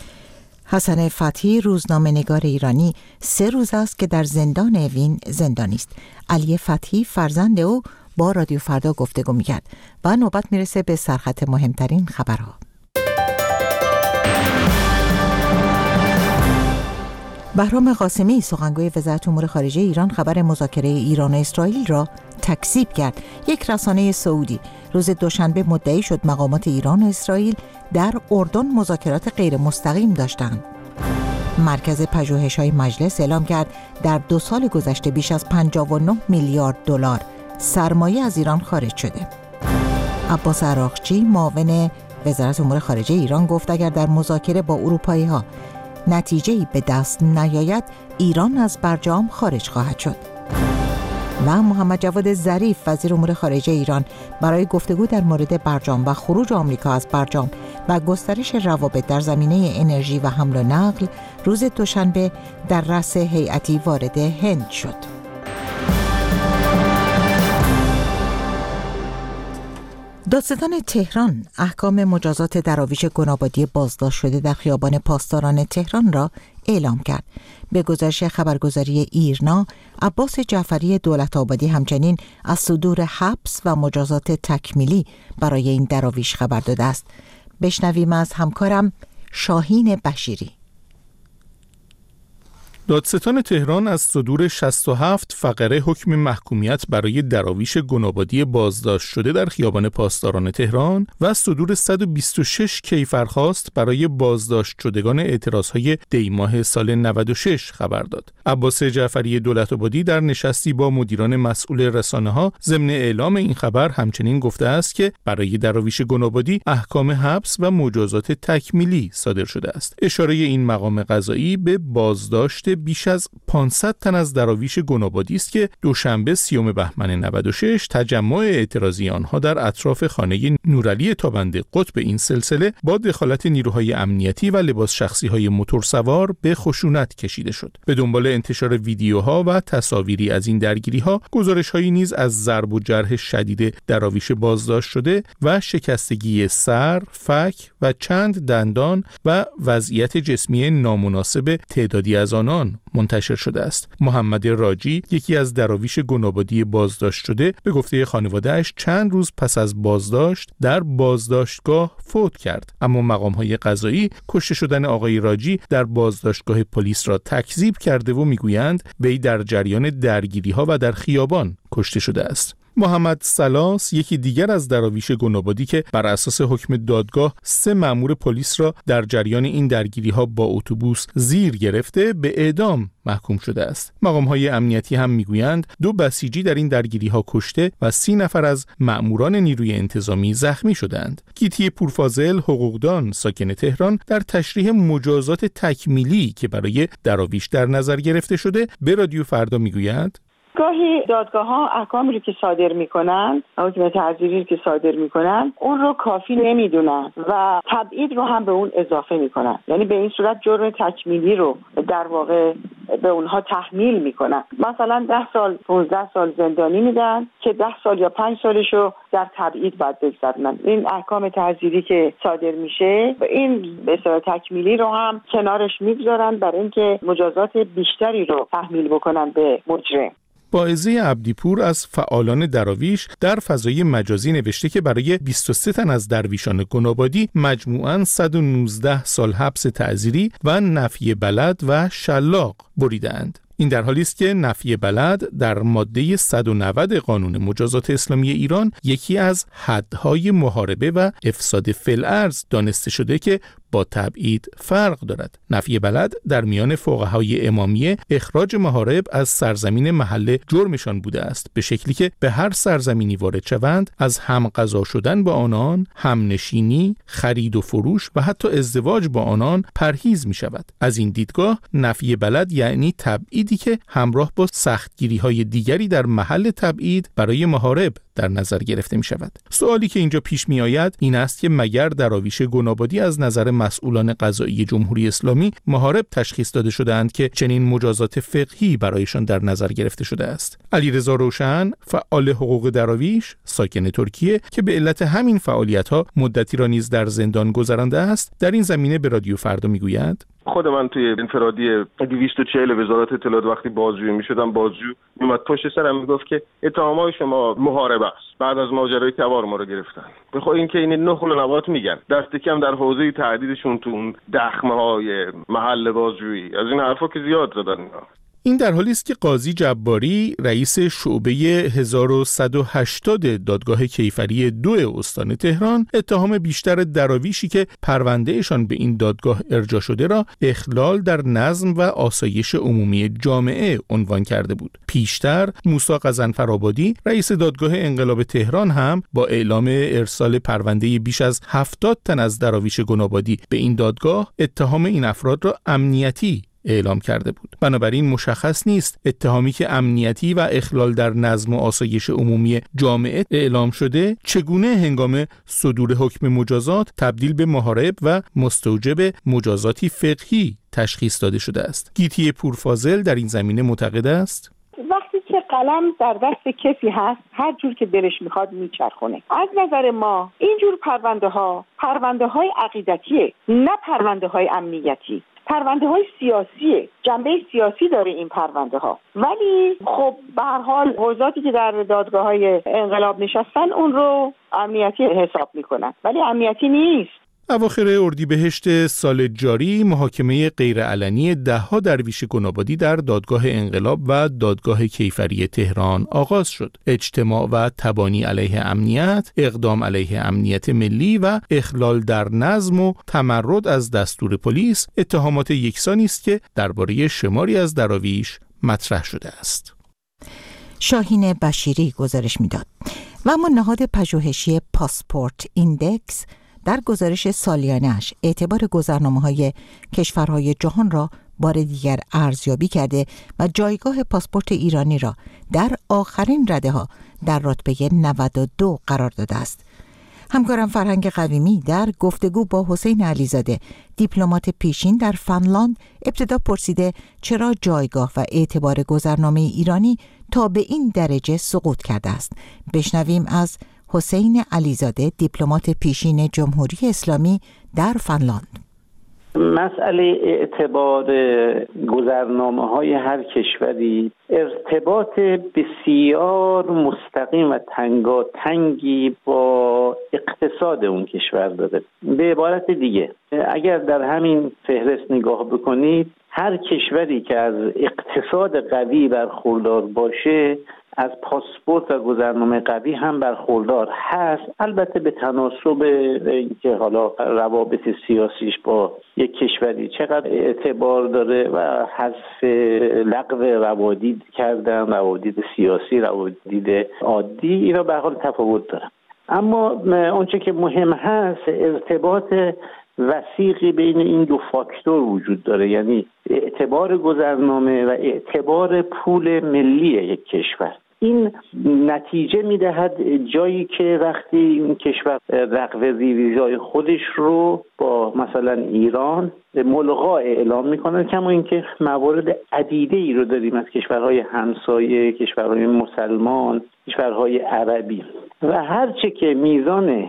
حسن فتحی، روزنامه‌نگار ایرانی، سه روز است که در زندان اوین زندانی است. علی فتحی فرزند او با رادیو فردا گفتگو می‌کرد و نوبت میرسه به سرخط مهمترین خبرها. بهرام قاسمی، سخنگوی وزارت امور خارجه ایران، خبر مذاکره ایران و اسرائیل را تکذیب کرد. یک رسانه سعودی روز دوشنبه مدعی شد مقامات ایران و اسرائیل در اردن مذاکرات غیر مستقیم داشتند. مرکز پژوهش‌های مجلس اعلام کرد در دو سال گذشته بیش از پنجاه و نه میلیارد دلار سرمایه از ایران خارج شده. عباس عراقچی، معاون وزارت امور خارجه ایران، گفت اگر در مذاکره با اروپایی‌ها نتیجه‌ای به دست نیاید، ایران از برجام خارج خواهد شد. و محمد جواد ظریف، وزیر امور خارجه ایران، برای گفتگو در مورد برجام و خروج آمریکا از برجام و گسترش روابط در زمینه انرژی و حمل و نقل روز دوشنبه در رأس هیئتی وارد هند شد. دادستان تهران احکام مجازات دراویش گنابادی بازداشت شده در خیابان پاسداران تهران را اعلام کرد. به گزارش خبرگزاری ایرنا، عباس جعفری دولت‌آبادی همچنین از صدور حبس و مجازات تکمیلی برای این دراویش خبر داده است. بشنویم از همکارم شاهین بشیری. دادستان تهران از صدور شصت و هفت فقره حکم محکومیت برای دراویش گنابادی بازداشت شده در خیابان پاسداران تهران و از صدور صد و بیست و شش کیفرخواست برای بازداشت شدگان اعتراضهای دیماه سال نود و شش خبر داد. عباس جعفری دولت‌آبادی در نشستی با مدیران مسئول رسانه‌ها ضمن اعلام این خبر همچنین گفته است که برای دراویش گنابادی احکام حبس و مجازات تکمیلی صادر شده است. اشاره این مقام قضایی به بازداشت بیش از پانصد تن از دراویش گنابادی است که دوشنبه سیوم بهمن نود و شش تجمع اعتراضی آنها در اطراف خانه نورعلی تابنده قطب این سلسله با دخالت نیروهای امنیتی و لباس شخصی‌های موتورسوار به خشونت کشیده شد. به دنبال انتشار ویدیوها و تصاویری از این درگیری‌ها، گزارش‌هایی نیز از ضرب و جرح شدید دراویش بازداشت شده و شکستگی سر، فک و چند دندان و وضعیت جسمی نامناسب تعدادی از آنان منتشر شده است. محمد راجی، یکی از دراویش گنابادی بازداشت شده، به گفته خانواده‌اش چند روز پس از بازداشت در بازداشتگاه فوت کرد، اما مقام‌های قضایی کشته شدن آقای راجی در بازداشتگاه پلیس را تکذیب کرده و میگویند وی در جریان درگیری‌ها و در خیابان کشته شده است. محمد سلاس، یکی دیگر از دراویش گنابادی که بر اساس حکم دادگاه سه مأمور پلیس را در جریان این درگیری‌ها با اتوبوس زیر گرفته، به اعدام محکوم شده است. مقام‌های امنیتی هم میگویند دو بسیجی در این درگیری‌ها کشته و سی نفر از مأموران نیروی انتظامی زخمی شدند. گیتی پورفاضل، حقوقدان ساکن تهران، در تشریح مجازات تکمیلی که برای دراویش در نظر گرفته شده به رادیو فردا میگوید گاهی دادگاه‌ها احکامی رو که صادر می‌کنن، حکم تعزیری رو که صادر می‌کنن، اون رو کافی نمی‌دونن و تبعید رو هم به اون اضافه می‌کنن. یعنی به این صورت جرم تکمیلی رو در واقع به اونها تحمیل می‌کنن. مثلا ده سال، پانزده سال زندانی میدن که ده سال یا پنج سالشو در تبعید باید بگذرونن. این احکام تعزیری که صادر میشه، این به اصطلاح تکمیلی رو هم کنارش می‌گذارن برای اینکه مجازات بیشتری رو تحمیل بکنن به مجرم. باعزه عبدیپور از فعالان دراویش در فضای مجازی نوشته که برای بیست و سه تن از درویشان گنابادی مجموعاً صد و نوزده سال حبس تعزیری و نفی بلد و شلاق بریدند. این در حالی است که نفی بلد در ماده صد و نود قانون مجازات اسلامی ایران یکی از حدهای محاربه و افساد فی الارض دانسته شده که با تبعید فرق دارد. نفی بلد در میان فقهای امامیه اخراج محارب از سرزمین محل جرمشان بوده است، به شکلی که به هر سرزمینی وارد شوند از هم غذا شدن با آنان، هم نشینی، خرید و فروش و حتی ازدواج با آنان پرهیز می شود. از این دیدگاه نفی بلد یعنی تبعیدی که همراه با سختگیری‌های دیگری در محل تبعید برای محارب در نظر گرفته می شود. سوالی که اینجا پیش می آید این است که مگر دراویش گنابادی از نظر مسئولان قضایی جمهوری اسلامی محارب تشخیص داده شده‌اند که چنین مجازات فقهی برایشان در نظر گرفته شده است؟ علیرضا روشن، فعال حقوق دراویش ساکن ترکیه که به علت همین فعالیت‌ها مدتی را نیز در زندان گذرانده است، در این زمینه به رادیو فردا میگوید خود من توی انفرادی دویست و چهل وزارت اطلاعات وقتی بازجویی میشدم، بازجو میومد پشت سرم میگفت که اتهامات شما محاربه است. بعد از ماجرای تبار ما رو گرفتن. بخواد این که این نخل و نبات میگن، دست کم در حوزه تهدیدشون تو اون دخمه‌های محل بازجویی از این حرفا که زیاد زدن. این در حالی است که قاضی جباری، رئیس شعبه هزار و صد و هشتاد دادگاه کیفری دو استان تهران، اتهام بیشتر دراویشی که پروندهشان به این دادگاه ارجاع شده را اخلال در نظم و آسایش عمومی جامعه عنوان کرده بود. پیشتر موسی غضنفرآبادی، رئیس دادگاه انقلاب تهران، هم با اعلام ارسال پرونده بیش از هفتاد تن از دراویش گنابادی به این دادگاه، اتهام این افراد را امنیتی اعلام کرده بود. بنابراین مشخص نیست اتهامی که امنیتی و اخلال در نظم و آسایش عمومی جامعه اعلام شده چگونه هنگام صدور حکم مجازات تبدیل به محارب و مستوجب مجازاتی فقهی تشخیص داده شده است. گیتی پورفاضل در این زمینه معتقد است وقتی که قلم در دست کسی هست هر جور که دلش میخواد میچرخونه. از نظر ما اینجور پرونده ها پرونده های عقیدتیه، نه پرونده های امنیتی. پرونده های سیاسیه، جنبه سیاسی داره این پرونده ها، ولی خب به هر حال حوزاتی که در دادگاه های انقلاب نشستن اون رو امنیتی حساب میکنن، ولی امنیتی نیست. اواخر اردیبهشت سال جاری محاکمه غیرعلنی ده‌ها درویش گنابادی در دادگاه انقلاب و دادگاه کیفری تهران آغاز شد. اجتماع و تبانی علیه امنیت، اقدام علیه امنیت ملی و اخلال در نظم و تمرد از دستور پلیس اتهامات یکسانی است که درباره شماری از دراویش مطرح شده است. شاهین بشیری گزارش میداد. و اما نهاد پژوهشی پاسپورت ایندکس در گزارش سالیانه‌اش اعتبار گذرنامه‌های کشورهای جهان را بار دیگر ارزیابی کرده و جایگاه پاسپورت ایرانی را در آخرین رده‌ها در رتبه نود و دو قرار داده است. همکارم فرهنگ قویمی در گفتگو با حسین علیزاده، دیپلمات پیشین در فنلاند، ابتدا پرسیده چرا جایگاه و اعتبار گذرنامه ایرانی تا به این درجه سقوط کرده است. بشنویم از حسین علیزاده، دیپلمات پیشین جمهوری اسلامی در فنلاند. مسئله اعتبار گذرنامه‌های هر کشوری ارتباط بسیار مستقیم و تنگاتنگی با اقتصاد اون کشور داره. به عبارت دیگه اگر در همین فهرست نگاه بکنید، هر کشوری که از اقتصاد قوی برخوردار باشه از پاسپورت و گذرنامه قوی هم برخوردار هست، البته به تناسب اینکه حالا روابط سیاسیش با یک کشوری چقدر اعتبار داره و حذف لغو روادید کردن، روادید سیاسی، روادید عادی، اینا به حال تفاوت داره. اما اونچه که مهم هست ارتباط وثیقی بین این دو فاکتور وجود داره، یعنی اعتبار گذرنامه و اعتبار پول ملی یک کشور. این نتیجه میدهد جایی که وقتی این کشور رغبت ویزای خودش رو با مثلا ایران ملغا اعلام میکنن، کما اینکه موارد عدیده ای رو داریم از کشورهای همسایه، کشورهای مسلمان، کشورهای عربی، و هرچه که میزان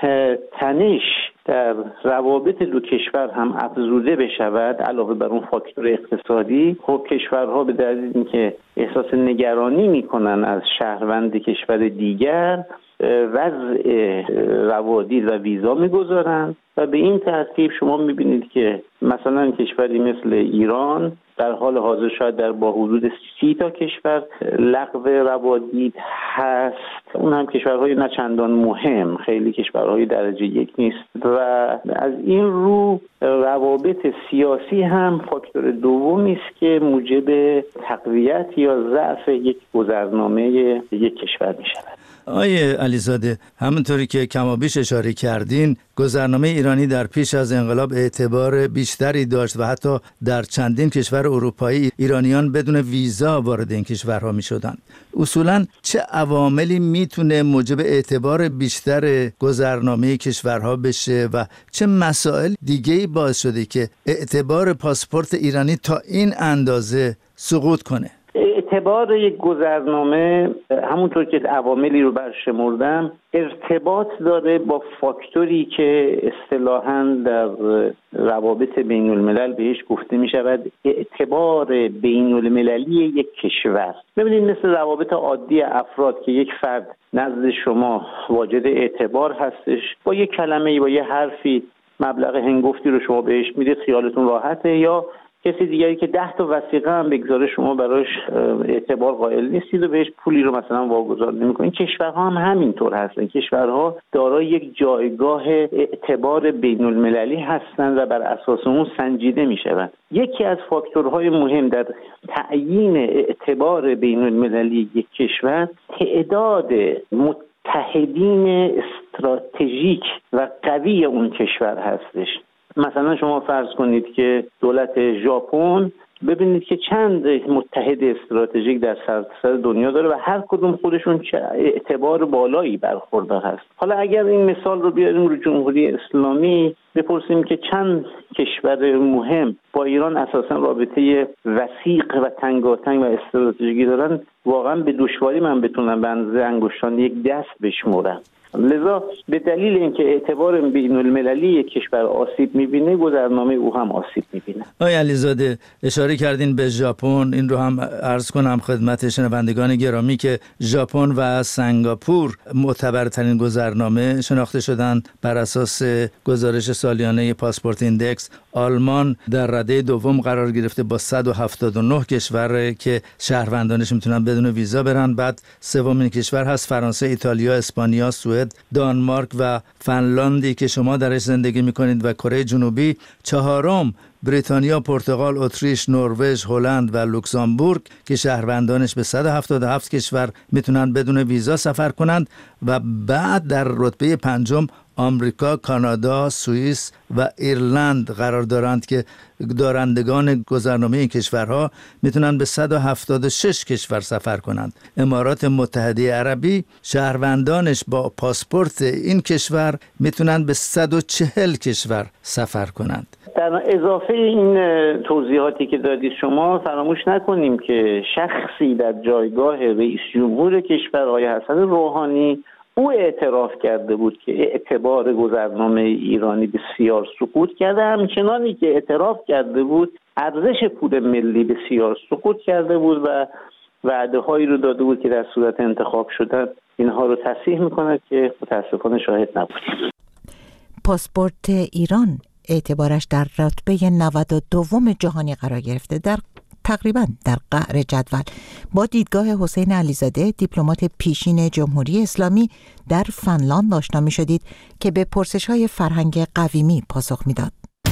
تنش در روابط دو کشور هم افزوده بشود علاوه بر اون فاکتور اقتصادی، خب کشورها به دلیل اینکه احساس نگرانی میکنن از شهروند کشور دیگر وضع روادید و ویزا میگذارن و به این ترتیب شما میبینید که مثلا کشوری مثل ایران در حال حاضر شاید در با حدود سی تا کشور لغو روادید هست، اون هم کشورهای نه چندان مهم، خیلی کشورهای درجه یک نیست، و از این رو روابط سیاسی هم فاکتور دومی است که موجب تقویت یا ضعف یک گذرنامه یک کشور می شود. آقای علیزاده، همونطوری که کمابیش اشاره کردین، گذرنامه ایرانی در پیش از انقلاب اعتبار بیشتری داشت و حتی در چندین کشور اروپایی ایرانیان بدون ویزا وارد این کشورها می شدند. اصولاً چه عواملی میتونه موجب اعتبار بیشتر گذرنامه کشورها بشه و چه مسائل دیگه‌ای باعث شده که اعتبار پاسپورت ایرانی تا این اندازه سقوط کنه؟ اعتبار یک گذرنامه همونطور که عواملی رو برشمردم ارتباط داره با فاکتوری که اصطلاحاً در روابط بین الملل بهش گفته می شود اعتبار بین المللی یک کشور. ببینید مثل روابط عادی افراد که یک فرد نزد شما واجد اعتبار هستش، با یک کلمه با یه حرفی مبلغ هنگفتی رو شما بهش میدید خیالتون راحته، یا کسی دیگری که ده تا وثیقه هم بگذاره شما براش اعتبار قائل نیستید و بهش پولی رو مثلا واگذار نمی‌کنید. کشورها هم همینطور هستن، کشورها دارای یک جایگاه اعتبار بین المللی هستند و بر اساس اون سنجیده میشوند. یکی از فاکتورهای مهم در تعیین اعتبار بین المللی یک کشور تعداد متحدین استراتژیک و قوی اون کشور هستش. مثلا شما فرض کنید که دولت ژاپن، ببینید که چند متحد استراتژیک در سراسر دنیا داره و هر کدوم خودشون اعتبار بالایی برخوردار هست. حالا اگر این مثال رو بیاریم رو جمهوری اسلامی، بپرسیم که چند کشور مهم با ایران اساسا رابطه وثیق و تنگاتنگ و استراتژیکی دارن، واقعا به دشواری من بتونم به اندازه انگشتان یک دست بشمرم. لذا به دلیل اینکه اعتبار بین المللی یک کشور آسیب میبینه، گذرنامه او هم آسیب میبینه. آقای علیزاده، اشاره کردین به ژاپن، این رو هم عرض کنم خدمت شنوندگان گرامی که ژاپن و سنگاپور معتبرترین گذرنامه شناخته شدند بر اساس گزارش سالیانه پاسپورت ایندکس. آلمان در رده دوم قرار گرفته با صد و هفتاد و نه کشور که شهروندانش میتونن بدون ویزا برن. بعد سومین کشور هست فرانسه، ایتالیا، اسپانیا، سوئد، دانمارک و فنلاندی که شما درش زندگی میکنید و کره جنوبی. چهارم بریتانیا، پرتغال، اتریش، نروژ، هلند و لوکزامبورگ که شهروندانش به صد و هفتاد و هفت کشور میتونن بدون ویزا سفر کنند. و بعد در رتبه پنجم آمریکا، کانادا، سوئیس و ایرلند قرار دارند که دارندگان گذرنامه این کشورها میتونن به صد و هفتاد و شش کشور سفر کنند. امارات متحده عربی شهروندانش با پاسپورت این کشور میتونن به صد و چهل کشور سفر کنند. در اضافه این توضیحاتی که دادید شما فراموش نکنیم که شخصی در جایگاه رئیس جمهور کشور آقای حسن روحانی او اعتراف کرده بود که اعتبار گذرنامه ایرانی بسیار سقوط کرده، همچنانی که اعتراف کرده بود ارزش پول ملی بسیار سقوط کرده بود و وعده هایی رو داده بود که در صورت انتخاب شدن اینها رو تصحیح میکنه که متاسفانه شاهد نبودیم. پاسپورت ایران اعتبارش در رتبه نود و دوم جهانی قرار گرفته، در تقریبا در قعر جدول. با دیدگاه حسین علیزاده، دیپلمات پیشین جمهوری اسلامی، در فنلاند آشنا می شدید که به پرسش‌های فرهنگ قویمی پاسخ میداد.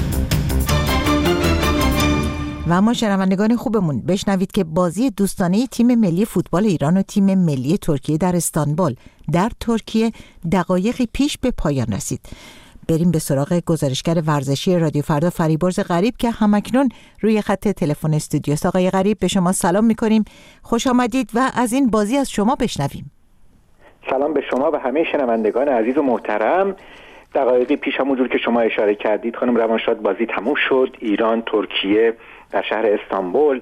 و اما شنوندگان خوبمون، بشنوید که بازی دوستانه تیم ملی فوتبال ایران و تیم ملی ترکیه در استانبول در ترکیه دقایقی پیش به پایان رسید. بریم به سراغ گزارشگر ورزشی رادیو فردا فریبرز غریب که همکنون روی خط تلفن استودیو است. آقای غریب، به شما سلام می‌کنیم، خوش آمدید و از این بازی از شما بشنویم. سلام به شما و همه شنوندگان عزیز و محترم. دقایقی پیش همونجور که شما اشاره کردید خانم روانشاد بازی تموم شد. ایران ترکیه در شهر استانبول،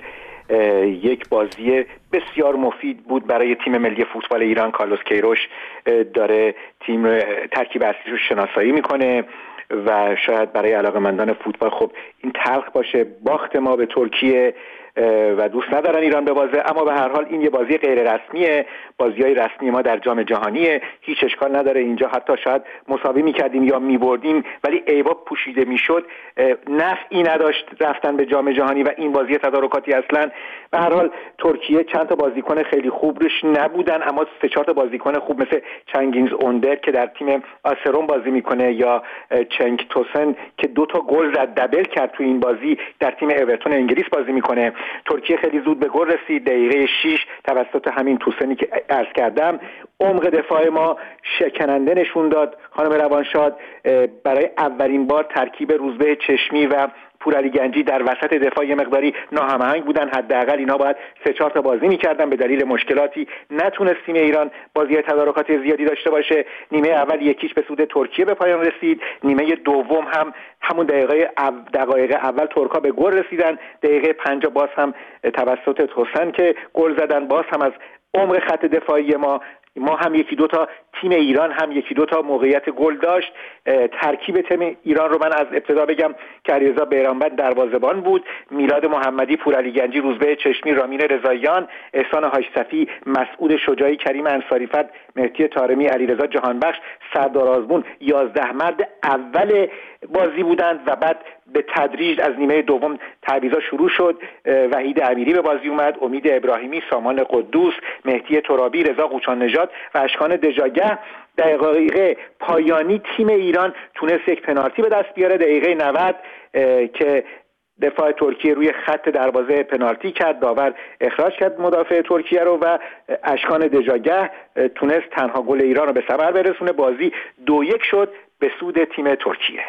یک بازی بسیار مفید بود برای تیم ملی فوتبال ایران. کارلوس کیروش داره تیم ترکیب اصلی رو شناسایی میکنه و شاید برای علاقه‌مندان فوتبال خب این تلخ باشه، باخت ما به ترکیه و دوست ندارن ایران ببازه، اما به هر حال این یه بازی غیر رسمیه. بازی‌های رسمی ما در جام جهانیه، هیچ اشکال نداره. اینجا حتی شاید مساوی می‌کردیم یا می‌بردیم، ولی عیبا پوشیده می‌شد، نفعی نداشت رفتن به جام جهانی و این بازی تدارکاتی اصلا. به هر حال ترکیه چند تا بازیکن خیلی خوب روش نبودن، اما سه چهار تا بازیکن خوب مثل چنگیز اوندر که در تیم آسرون بازی می‌کنه یا چنگ توسن که دو تا گل زد، دبل کرد تو این بازی، در تیم اورتون انگلیس بازی می‌کنه. ترکیه خیلی زود به گل رسید، دقیقه شش توسط همین توسنی که عرض کردم. عمق دفاع ما شکننده نشون داد خانم روانشاد. برای اولین بار ترکیب روزبه چشمی و پورعلی گنجی در وسط دفاع یه مقداری ناهماهنگ بودن، حداقل اینا باید سه چهار تا بازی می‌کردن. به دلیل مشکلاتی نتونست تیم ایران بازی تدارکات زیادی داشته باشه. نیمه اول یکیش به سود ترکیه به پایان رسید. نیمه دوم هم همون دقیقه دقایق اول ترکا به گل رسیدن. دقیقه پنجاه باز هم توسط توسن که گل زدن. باز هم از عمق خط دفاعی ما ما هم یکی دو تا تیم ایران هم یکی دو تا موقعیت گل داشت. ترکیب تیم ایران رو من از ابتدا بگم که علیرضا بیرانبند دروازه‌بان بود، میلاد محمدی، پورعلی گنجی، روزبه چشمی، رامین رضاییان، احسان حاج‌صفی، مسعود شجاعی، کریم انصاری‌فر، مهدی طارمی، علیرضا جهانبخش، سردار آزمون یازده مرد اول بازی بودند و بعد به تدریج از نیمه دوم تعویضا شروع شد. وحید امیری به بازی اومد، امید ابراهیمی، سامان قدوس، مهدی ترابی، رضا قوچان نژاد و اشکان دژاگه. دقیقه پایانی تیم ایران تونست یک پنالتی به دست بیاره، دقیقه نود که دفاع ترکیه روی خط دروازه پنالتی کرد، داور اخراج کرد مدافع ترکیه رو و اشکان دژاگه تونست تنها گل ایران رو به ثمر برسونه. بازی دو یک شد به سود تیم ترکیه.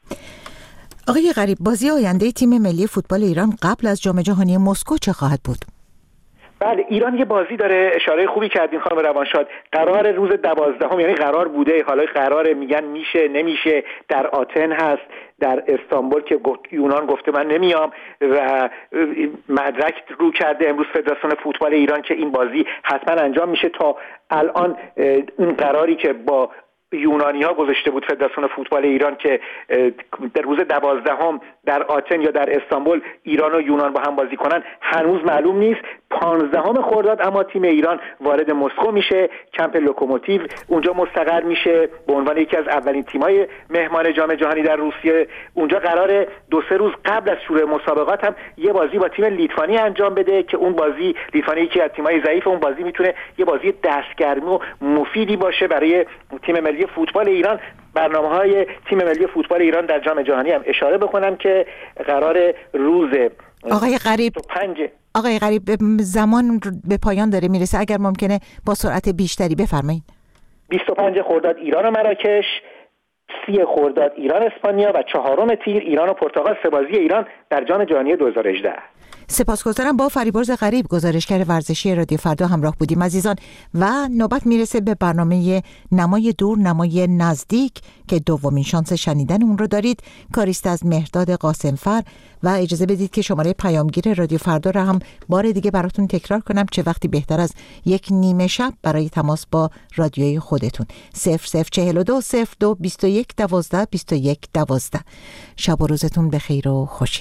آقای غریب، بازی آینده تیم ملی فوتبال ایران قبل از جام جهانی مسکو چه خواهد بود؟ بله، ایران یه بازی داره، اشاره خوبی کردین خانم روانشاد. قرار روز دوازدهم، یعنی قرار بوده، حالا قراره میگن میشه نمیشه، در آتن هست، در استانبول که یونان گفته من نمیام و مدرک رو کرده امروز فدراسیون فوتبال ایران که این بازی حتما انجام میشه. تا الان این قراری که با یونانی ها گذاشته بود فدراسیون فوتبال ایران که در روز دوازدهم در آتن یا در استانبول ایران و یونان با هم بازی کنن هنوز معلوم نیست. پانزدهم خرداد اما تیم ایران وارد مسکو میشه، کمپ لوکوموتیو اونجا مستقر میشه به عنوان یکی از اولین تیم‌های مهمان جام جهانی در روسیه. اونجا قراره دو سه روز قبل از شروع مسابقات هم یه بازی با تیم لیتوانی انجام بده که اون بازی، لیتوانی یکی از تیم‌های ضعیف اون بازی میتونه یه بازی دستگرمی و مفیدی باشه برای تیم ملی فوتبال ایران. برنامه‌های تیم ملی فوتبال ایران در جام جهانی هم اشاره بکنم که قرار روز آقای غریب آقای غریب زمان به پایان داره میرسه، اگر ممکنه با سرعت بیشتری بفرمایید. بیست و پنج خرداد ایران و مراکش، سی خرداد ایران اسپانیا و چهارم تیر ایران و پرتغال، سه بازی ایران در جام جهانی دو هزار و هجده. سپاسگزارم. با فریبرز غریب گزارشگر ورزشی رادیو فردا همراه بودیم عزیزان و نوبت میرسه به برنامه نمای دور نمای نزدیک که دومین شانس شنیدن اون رو دارید. کاریست از مهرداد قاسمفر و اجازه بدید که شماره پیامگیر رادیو فردا رو هم بار دیگه براتون تکرار کنم. چه وقتی بهتر از یک نیمه شب برای تماس با رادیوی خودتون. صفر صفر چهل و دو صفر دو بیست و یک دوازده بیست و یک دوازده. شب و روزتون بخیر و خوشی.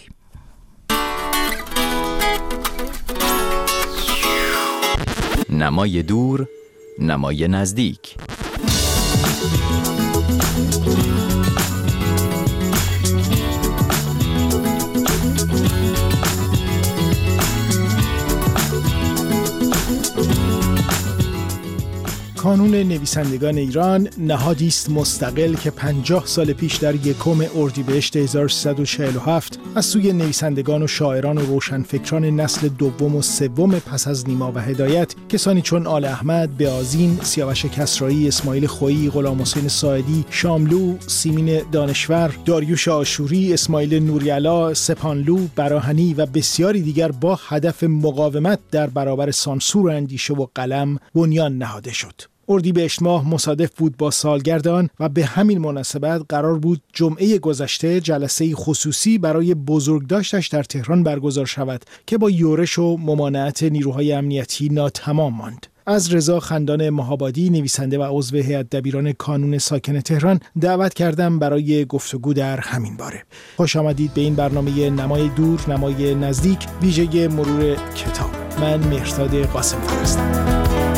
نمای دور نمای نزدیک. کانون نویسندگان ایران نهادی است مستقل که پنجاه سال پیش در یکم اردیبهشت هزار و سیصد و چهل و هفت از سوی نویسندگان و شاعران و روشنفکران نسل دوم و سوم پس از نیما و هدایت، کسانی چون آل احمد، بیازین، سیاوش کسرایی، اسماعیل خویی، غلام حسین ساعدی، شاملو، سیمین دانشور، داریوش آشوری، اسماعیل نوری‌علا، سپانلو، براهنی و بسیاری دیگر با هدف مقاومت در برابر سانسور اندیشه و قلم بنیان نهاده شد. اردیبهشت ماه مصادف بود با سالگرد آن و به همین مناسبت قرار بود جمعه گذشته جلسه خصوصی برای بزرگداشتش در تهران برگزار شود که با یورش و ممانعت نیروهای امنیتی ناتمام ماند. از رضا خندان مهابادی، نویسنده و عضو هیئت دبیران کانون ساکن تهران، دعوت کردم برای گفتگو در همین باره. خوش آمدید به این برنامه نمای دور نمای نزدیک ویژه مرور کتاب. من مهرداد قاسمفر هستم.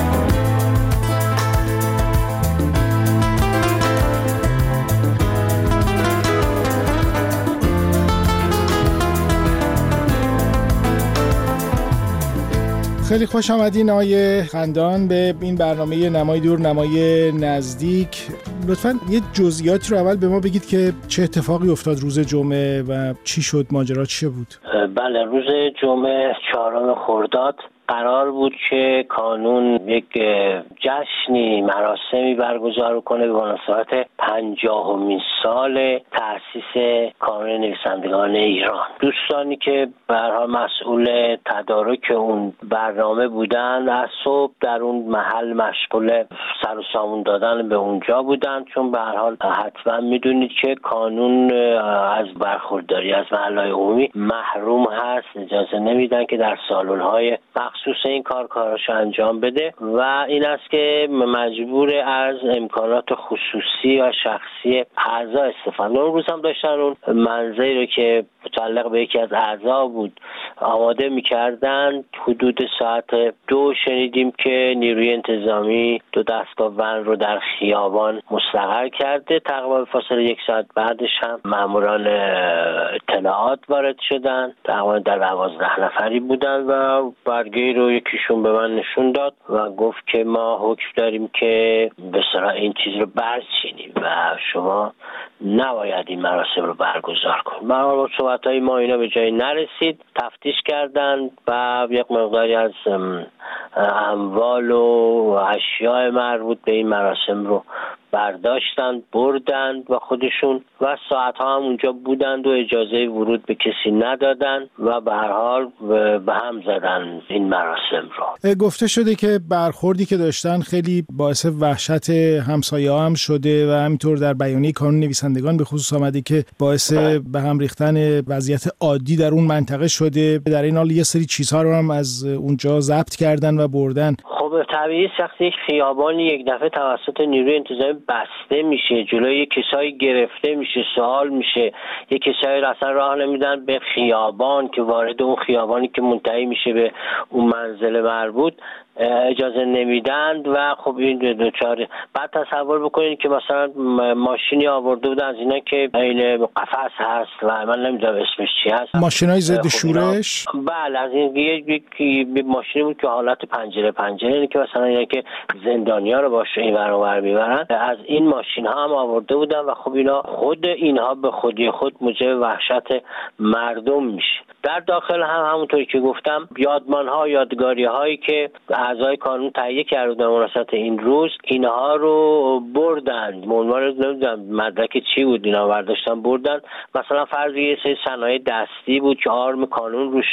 خیلی خوش آمدین آقای خندان به این برنامه نمای دور نمای نزدیک. لطفاً یه جزئیاتی رو اول به ما بگید که چه اتفاقی افتاد روز جمعه و چی شد، ماجرا چیه بود؟ بله، روز جمعه چهارم خرداد قرار بود که کانون یک جشنی مراسمی برگزار کنه به مناسبت پنجاهمین سال تأسیس کانون نویسندگان ایران. دوستانی که به هر حال مسئول تدارک اون برنامه بودن از صبح در اون محل مشغول سر و سامون دادن به اونجا بودن، چون به هر حال حتما میدونید که کانون از برخورداری از محلهای عمومی محروم هست، اجازه نمیدن که در سالن‌های مخصوص این کار کاراشو انجام بده و این است که مجبور از امکانات خصوصی و شخصی اعضا استفاده. اون روز هم داشتن اون منظری رو که متعلق به یکی از اعضا بود آماده می‌کردن. حدود ساعت دو شنیدیم که نیروی انتظامی دو دستگاه ون رو در خیابان مستقر کرده. تقریبا فاصله یک ساعت بعدش هم ماموران اطلاعات وارد شدن، تقریبا در دوازده نفری بودن و برگه رو یکیشون به من نشون داد و گفت که ما حکم داریم که به صلاح این چیز رو برچینیم و شما نباید این مراسم رو برگزار کنید. با صحبت‌های ما اینا به جایی نرسید. تفتیش کردن و یک مقداری از اموال و اشیاء مربوط به این مراسم رو برداشتن بردند و خودشون و ساعتها هم اونجا بودند و اجازه ورود به کسی ندادن و به هر حال به هم زدن این مراسم رو. گفته شده که برخوردی که داشتن خیلی باعث وحشت همسایه‌ها هم شده و همینطور در بیانیه کانون نویسندگان به خصوص آمده که باعث به هم ریختن وضعیت عادی در اون منطقه شده. در این حال یه سری چیزها رو هم از اونجا ضبط کردن و بردن. خب طبیعی وقتی یک خیابانی یک دفعه توسط نیروی انتظامی بسته میشه، جلوی کسایی گرفته میشه، سوال میشه، یک کسایی را اصلا راه نمیدن به خیابان که وارد اون خیابانی که منتهی میشه به اون منزل مربوط اجازه نمیدند و خب این دوچاره. بعد تصور بکنید که مثلا ماشینی آورده بود از اینا که این قفس هست و من نمیدونم اسمش چی هست، ماشینای ضد شورش. بله، از این یک ماشینی بود که حالت پنجره پنجره اینه که مثلا اینا که زندانیا رو باشه این ور اون ور میبرن، از این ماشین ها هم آورده بودن و خب اینا خود اینها به خودی خود موجب وحشت مردم میشه. در داخل هم همونطوری که گفتم یادمان ها یادگاری هایی که اعضای کانون تهیه کردن مناسبت این روز، اینها رو بردن، عنوان نمیدونم مدرک چی بود اینا برداشتن بردن. مثلا فرض یه سری صنایع دستی بود که آرم کانون روش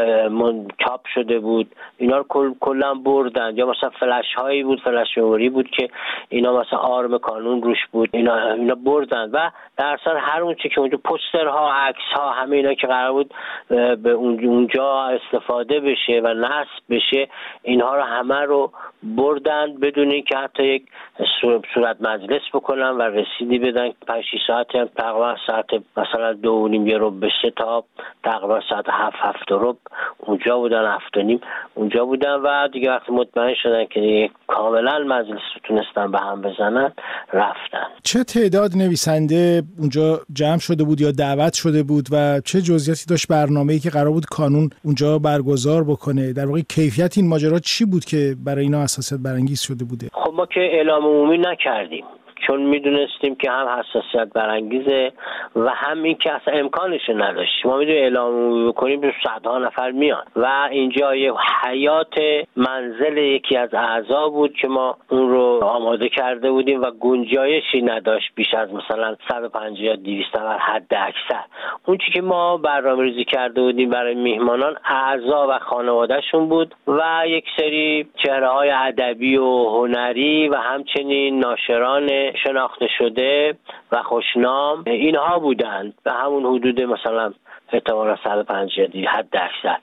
چاپ شده بود، اینا رو کل کلا بردن. یا مثلا فلش هایی بود، فلش مموری بود که اینا مثلا آرم کانون روش بود، اینا اینا بردن. و در اصل هر اون چیزی که اونجا پوسترها، عکس ها، همه اینا که قرار بود به اونجا استفاده بشه و نصب بشه، اینها رو همه رو بردن بدون اینکه حتی یک صورت مجلس بکنن و رسیدی بدن. پنج شش ساعت هم تقریبا ساعت مثلا دو و نیم یه رو به سه تا تقریبا ساعت هفت هفت رو اونجا بودن، هفت و نیم اونجا بودن و دیگه وقتی مطمئن شدن که کاملا مجلس رو تونستن به هم بزنن رفتن. چه تعداد نویسنده اونجا جمع شده بود یا دعوت شده بود و چه جزئیاتی داشت برنامه‌ای که قرار بود کانون اونجا برگزار بکنه؟ در واقع کیفیت این ماجرا چی بود که برای اینا حساسیت برانگیز شده بوده؟ خب ما که اعلام عمومی نکردیم چون میدونستیم که هم حساسیت برانگیزه و هم این که اصلا امکانش نداشت. ما میدونیم اعلام عمومی بکنیم به صدها نفر میان و اینجا یه حیات منزل یکی از اعضا بود که ما اون رو آماده کرده بودیم و گنجایشی نداشت بیش از مثلا صد و پنجاه یا دویست نفر حد اکثر. اون چیزی که ما برنامه‌ریزی کرده بودیم برای میهمانان اعضا و خانوادهشون بود و یک سری چهره‌های ادبی و هنری و همچنین ناشران شناخته شده و خوشنام اینها بودند به همون حدود مثلا احتمالا صد و پنجاه حد اکثر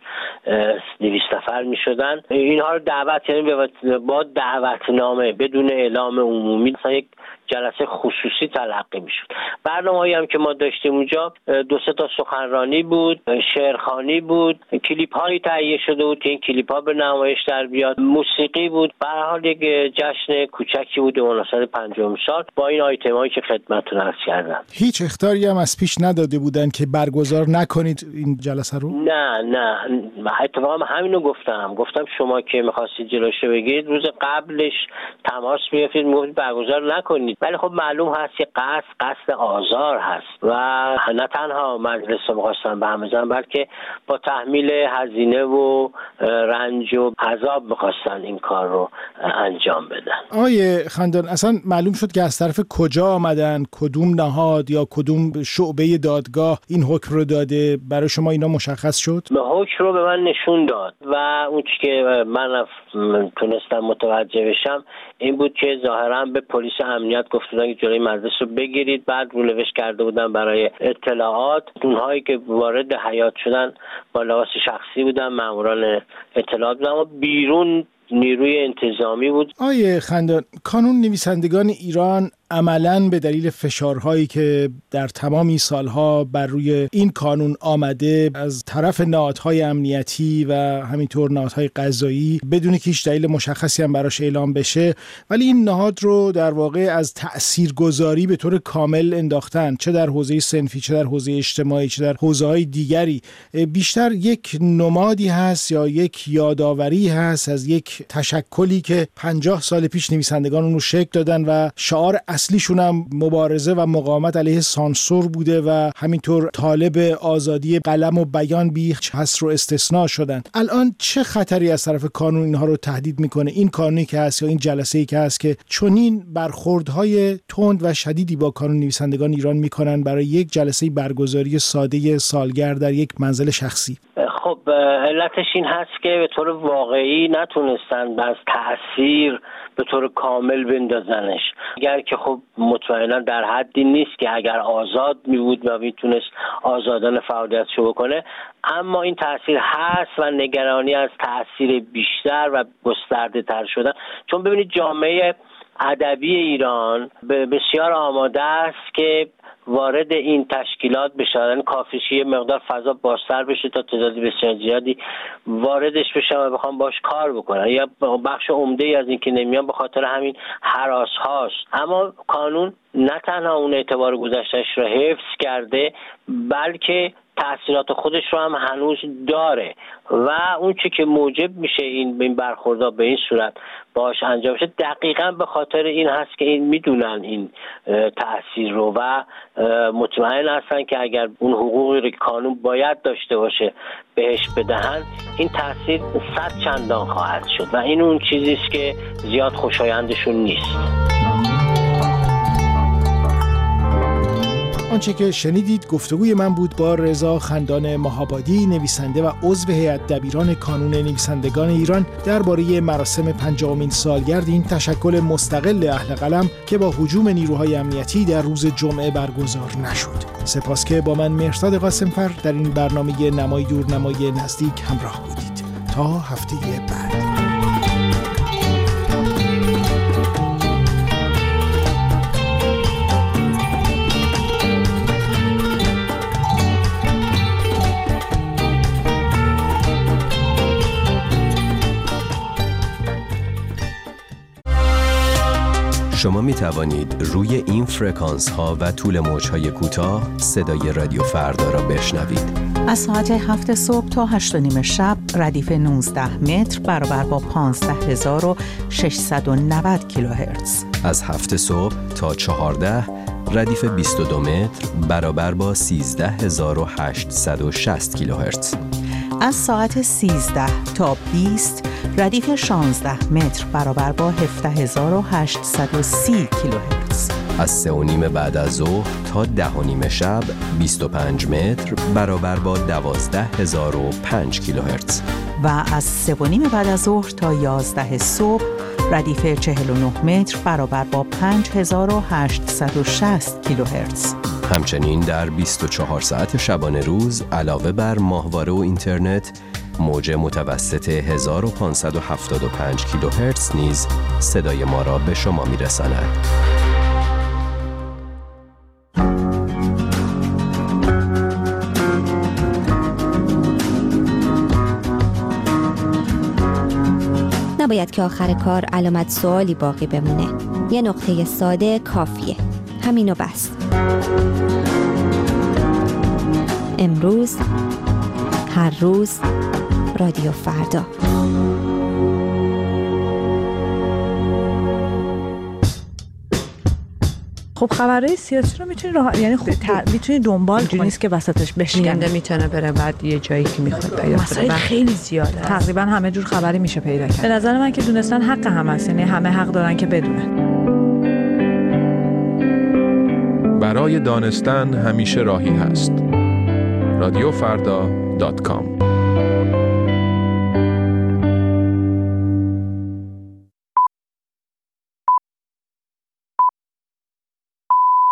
دویست نفر می شدن. اینها رو دعوت یعنی با دعوتنامه بدون اعلام عمومی مثلا یک جلسه خصوصی تلقی می شد. برنامه‌ای هم که ما داشتیم اونجا دو سه تا سخنرانی بود، شعرخوانی بود، کلیپ هایی تهیه شده بود که این کلیپ ها به نمایش در بیاد، موسیقی بود. به هر حال یک جشن کوچکی بود به مناسبت پنجم سال با این آیتم هایی که خدمتتون عرض کردم. هیچ اخطاری هم از پیش نداده بودن که برگزار نکنید این جلسه رو؟ نه نه اتفاقا همینو گفتم گفتم شما که می‌خواستید جلوشو بگیرید روز قبلش تماس می‌گرفتید میگفتید برگزار نکنید، ولی خب معلوم هست که قصد قصد آزار هست و نه تنها مجلس رو می‌خواستن به هم بزنن بلکه با تحمیل هزینه و رنج و عذاب می‌خواستن این کار رو انجام بدن. آیه خندان اصلا معلوم شد که از طرف کجا آمدن، کدوم نهاد یا کدوم شعبه دادگاه این حکم رو داده؟ برای شما اینا مشخص شد؟ به حکم رو به من نشون داد و اون چیزی که من تونستم متوجه بشم این بود که ظاهرا به پلیس امنیت گفتن که جلوی مجلس رو بگیرید. بعد رونوشت کرده بودن برای اطلاعات. اونهایی که وارد حیاط شدن با لباس شخصی بودن، ماموران اطلاعات بودن، اما بیرون نیروی انتظامی بود. آیه خندان کانون نویسندگان ایران عملاً به دلیل فشارهایی که در تمامی سالها بر روی این کانون آمده از طرف نهادهای امنیتی و همینطور نهادهای قضایی بدون که هیچ دلیل مشخصی هم براش اعلام بشه، ولی این نهاد رو در واقع از تاثیرگذاری به طور کامل انداختن، چه در حوزه صنفی، چه در حوزه اجتماعی، چه در حوزه‌های دیگری. بیشتر یک نمادی هست یا یک یادآوری هست از یک تشکلی که پنجاه سال پیش نویسندگان اون رو شکل دادن و شعار اصلیشون هم مبارزه و مقاومت علیه سانسور بوده و همینطور طالب آزادی قلم و بیان بی حصر و استثناء شدن. الان چه خطری از طرف کانون اینها رو تهدید میکنه؟ این کانونی که هست یا این جلسه‌ای که هست که چنین برخوردهای تند و شدیدی با کانون نویسندگان ایران میکنن برای یک جلسه برگزاری ساده سالگرد در یک منزل شخصی؟ خب علتش این هست که به طور واقعی نتونستن از تأثیر به طور کامل بندازنش. اگر که خب مطمئنا در حدی نیست که اگر آزاد می بود و میتونست آزادانه فعالیتشو بکنه، اما این تأثیر هست و نگرانی از تأثیر بیشتر و گسترده تر شدن. چون ببینید جامعه ادبی ایران بسیار آماده است که وارد این تشکیلات بشه، یعنی کافیه یه مقدار فضا بازتر بشه تا تعدادی بسیار زیادی واردش بشن و بخوام باش کار بکنن. یا بخش عمده‌ای از این که نمیان به خاطر همین هراس هاست. اما کانون نه تنها اون اعتبار گذشته‌اش رو حفظ کرده بلکه تأثیرات خودش رو هم هنوز داره و اون چی که موجب میشه این این برخوردها به این صورت باش انجام شه دقیقاً به خاطر این هست که این میدونن این تأثیر رو و مطمئن هستن که اگر اون حقوقی که قانون باید داشته باشه بهش بدهن این تأثیر صد چندان خواهد شد و این اون چیزی است که زیاد خوشایندشون نیست. آنچه که شنیدید گفتگوی من بود با رضا خندان مهابادی، نویسنده و عضو هیئت دبیران کانون نویسندگان ایران درباره مراسم پنجاهمین سالگرد این تشکل مستقل اهل قلم که با هجوم نیروهای امنیتی در روز جمعه برگزار نشد. سپاس که با من مهرزاد قاسمفر در این برنامه نمای دور نمای نزدیک همراه بودید. تا هفته بعد. شما می توانید روی این فرکانس ها و طول موج های کوتاه صدای رادیو فردا را بشنوید. از ساعت هفت صبح تا هشت و نیم شب ردیف نوزده متر برابر با پانزده هزار و ششصد و نود کیلوهرتز. از هفت صبح تا چهارده ردیف بیست و دو متر برابر با سیزده هزار و هشتصد و شصت کیلوهرتز. از ساعت سیزده تا بیست ردیف شانزده متر برابر با هفده هزار و هشتصد و سی کیلوهرتز. از سه و نیم بعد از ظهر تا ده و نیم شب بیست و پنج متر برابر با دوازده هزار و پنج کیلوهرتز. و از سه و نیم بعد از ظهر تا یازده صبح ردیف چهل و نه متر برابر با پنج هزار و هشتصد و شصت کیلوهرتز. همچنین در بیست و چهار ساعت شبانه روز علاوه بر ماهواره و اینترنت موج متوسط هزار و پانصد و هفتاد و پنج کیلوهرتز نیز صدای ما را به شما می‌رساند. نباید که آخر کار علامت سوالی باقی بمونه. یه نقطه ساده کافیه. همینو بس. امروز، هر روز، رادیو فردا. خب خبرهای سیاسی رو میتونی راه یعنی خب ت... میتونی دنبال کنی، نیست که وسطش بشکنه. میتونه بره بعد یه جایی که میخواد پیدا کنه. مسائل خیلی زیاده. تقریبا همه جور خبری میشه پیدا کرد. به نظر من که دونستن حق همه است، یعنی همه حق دارن که بدونن. برای دانستن همیشه راهی هست. رادیو فردا دات کام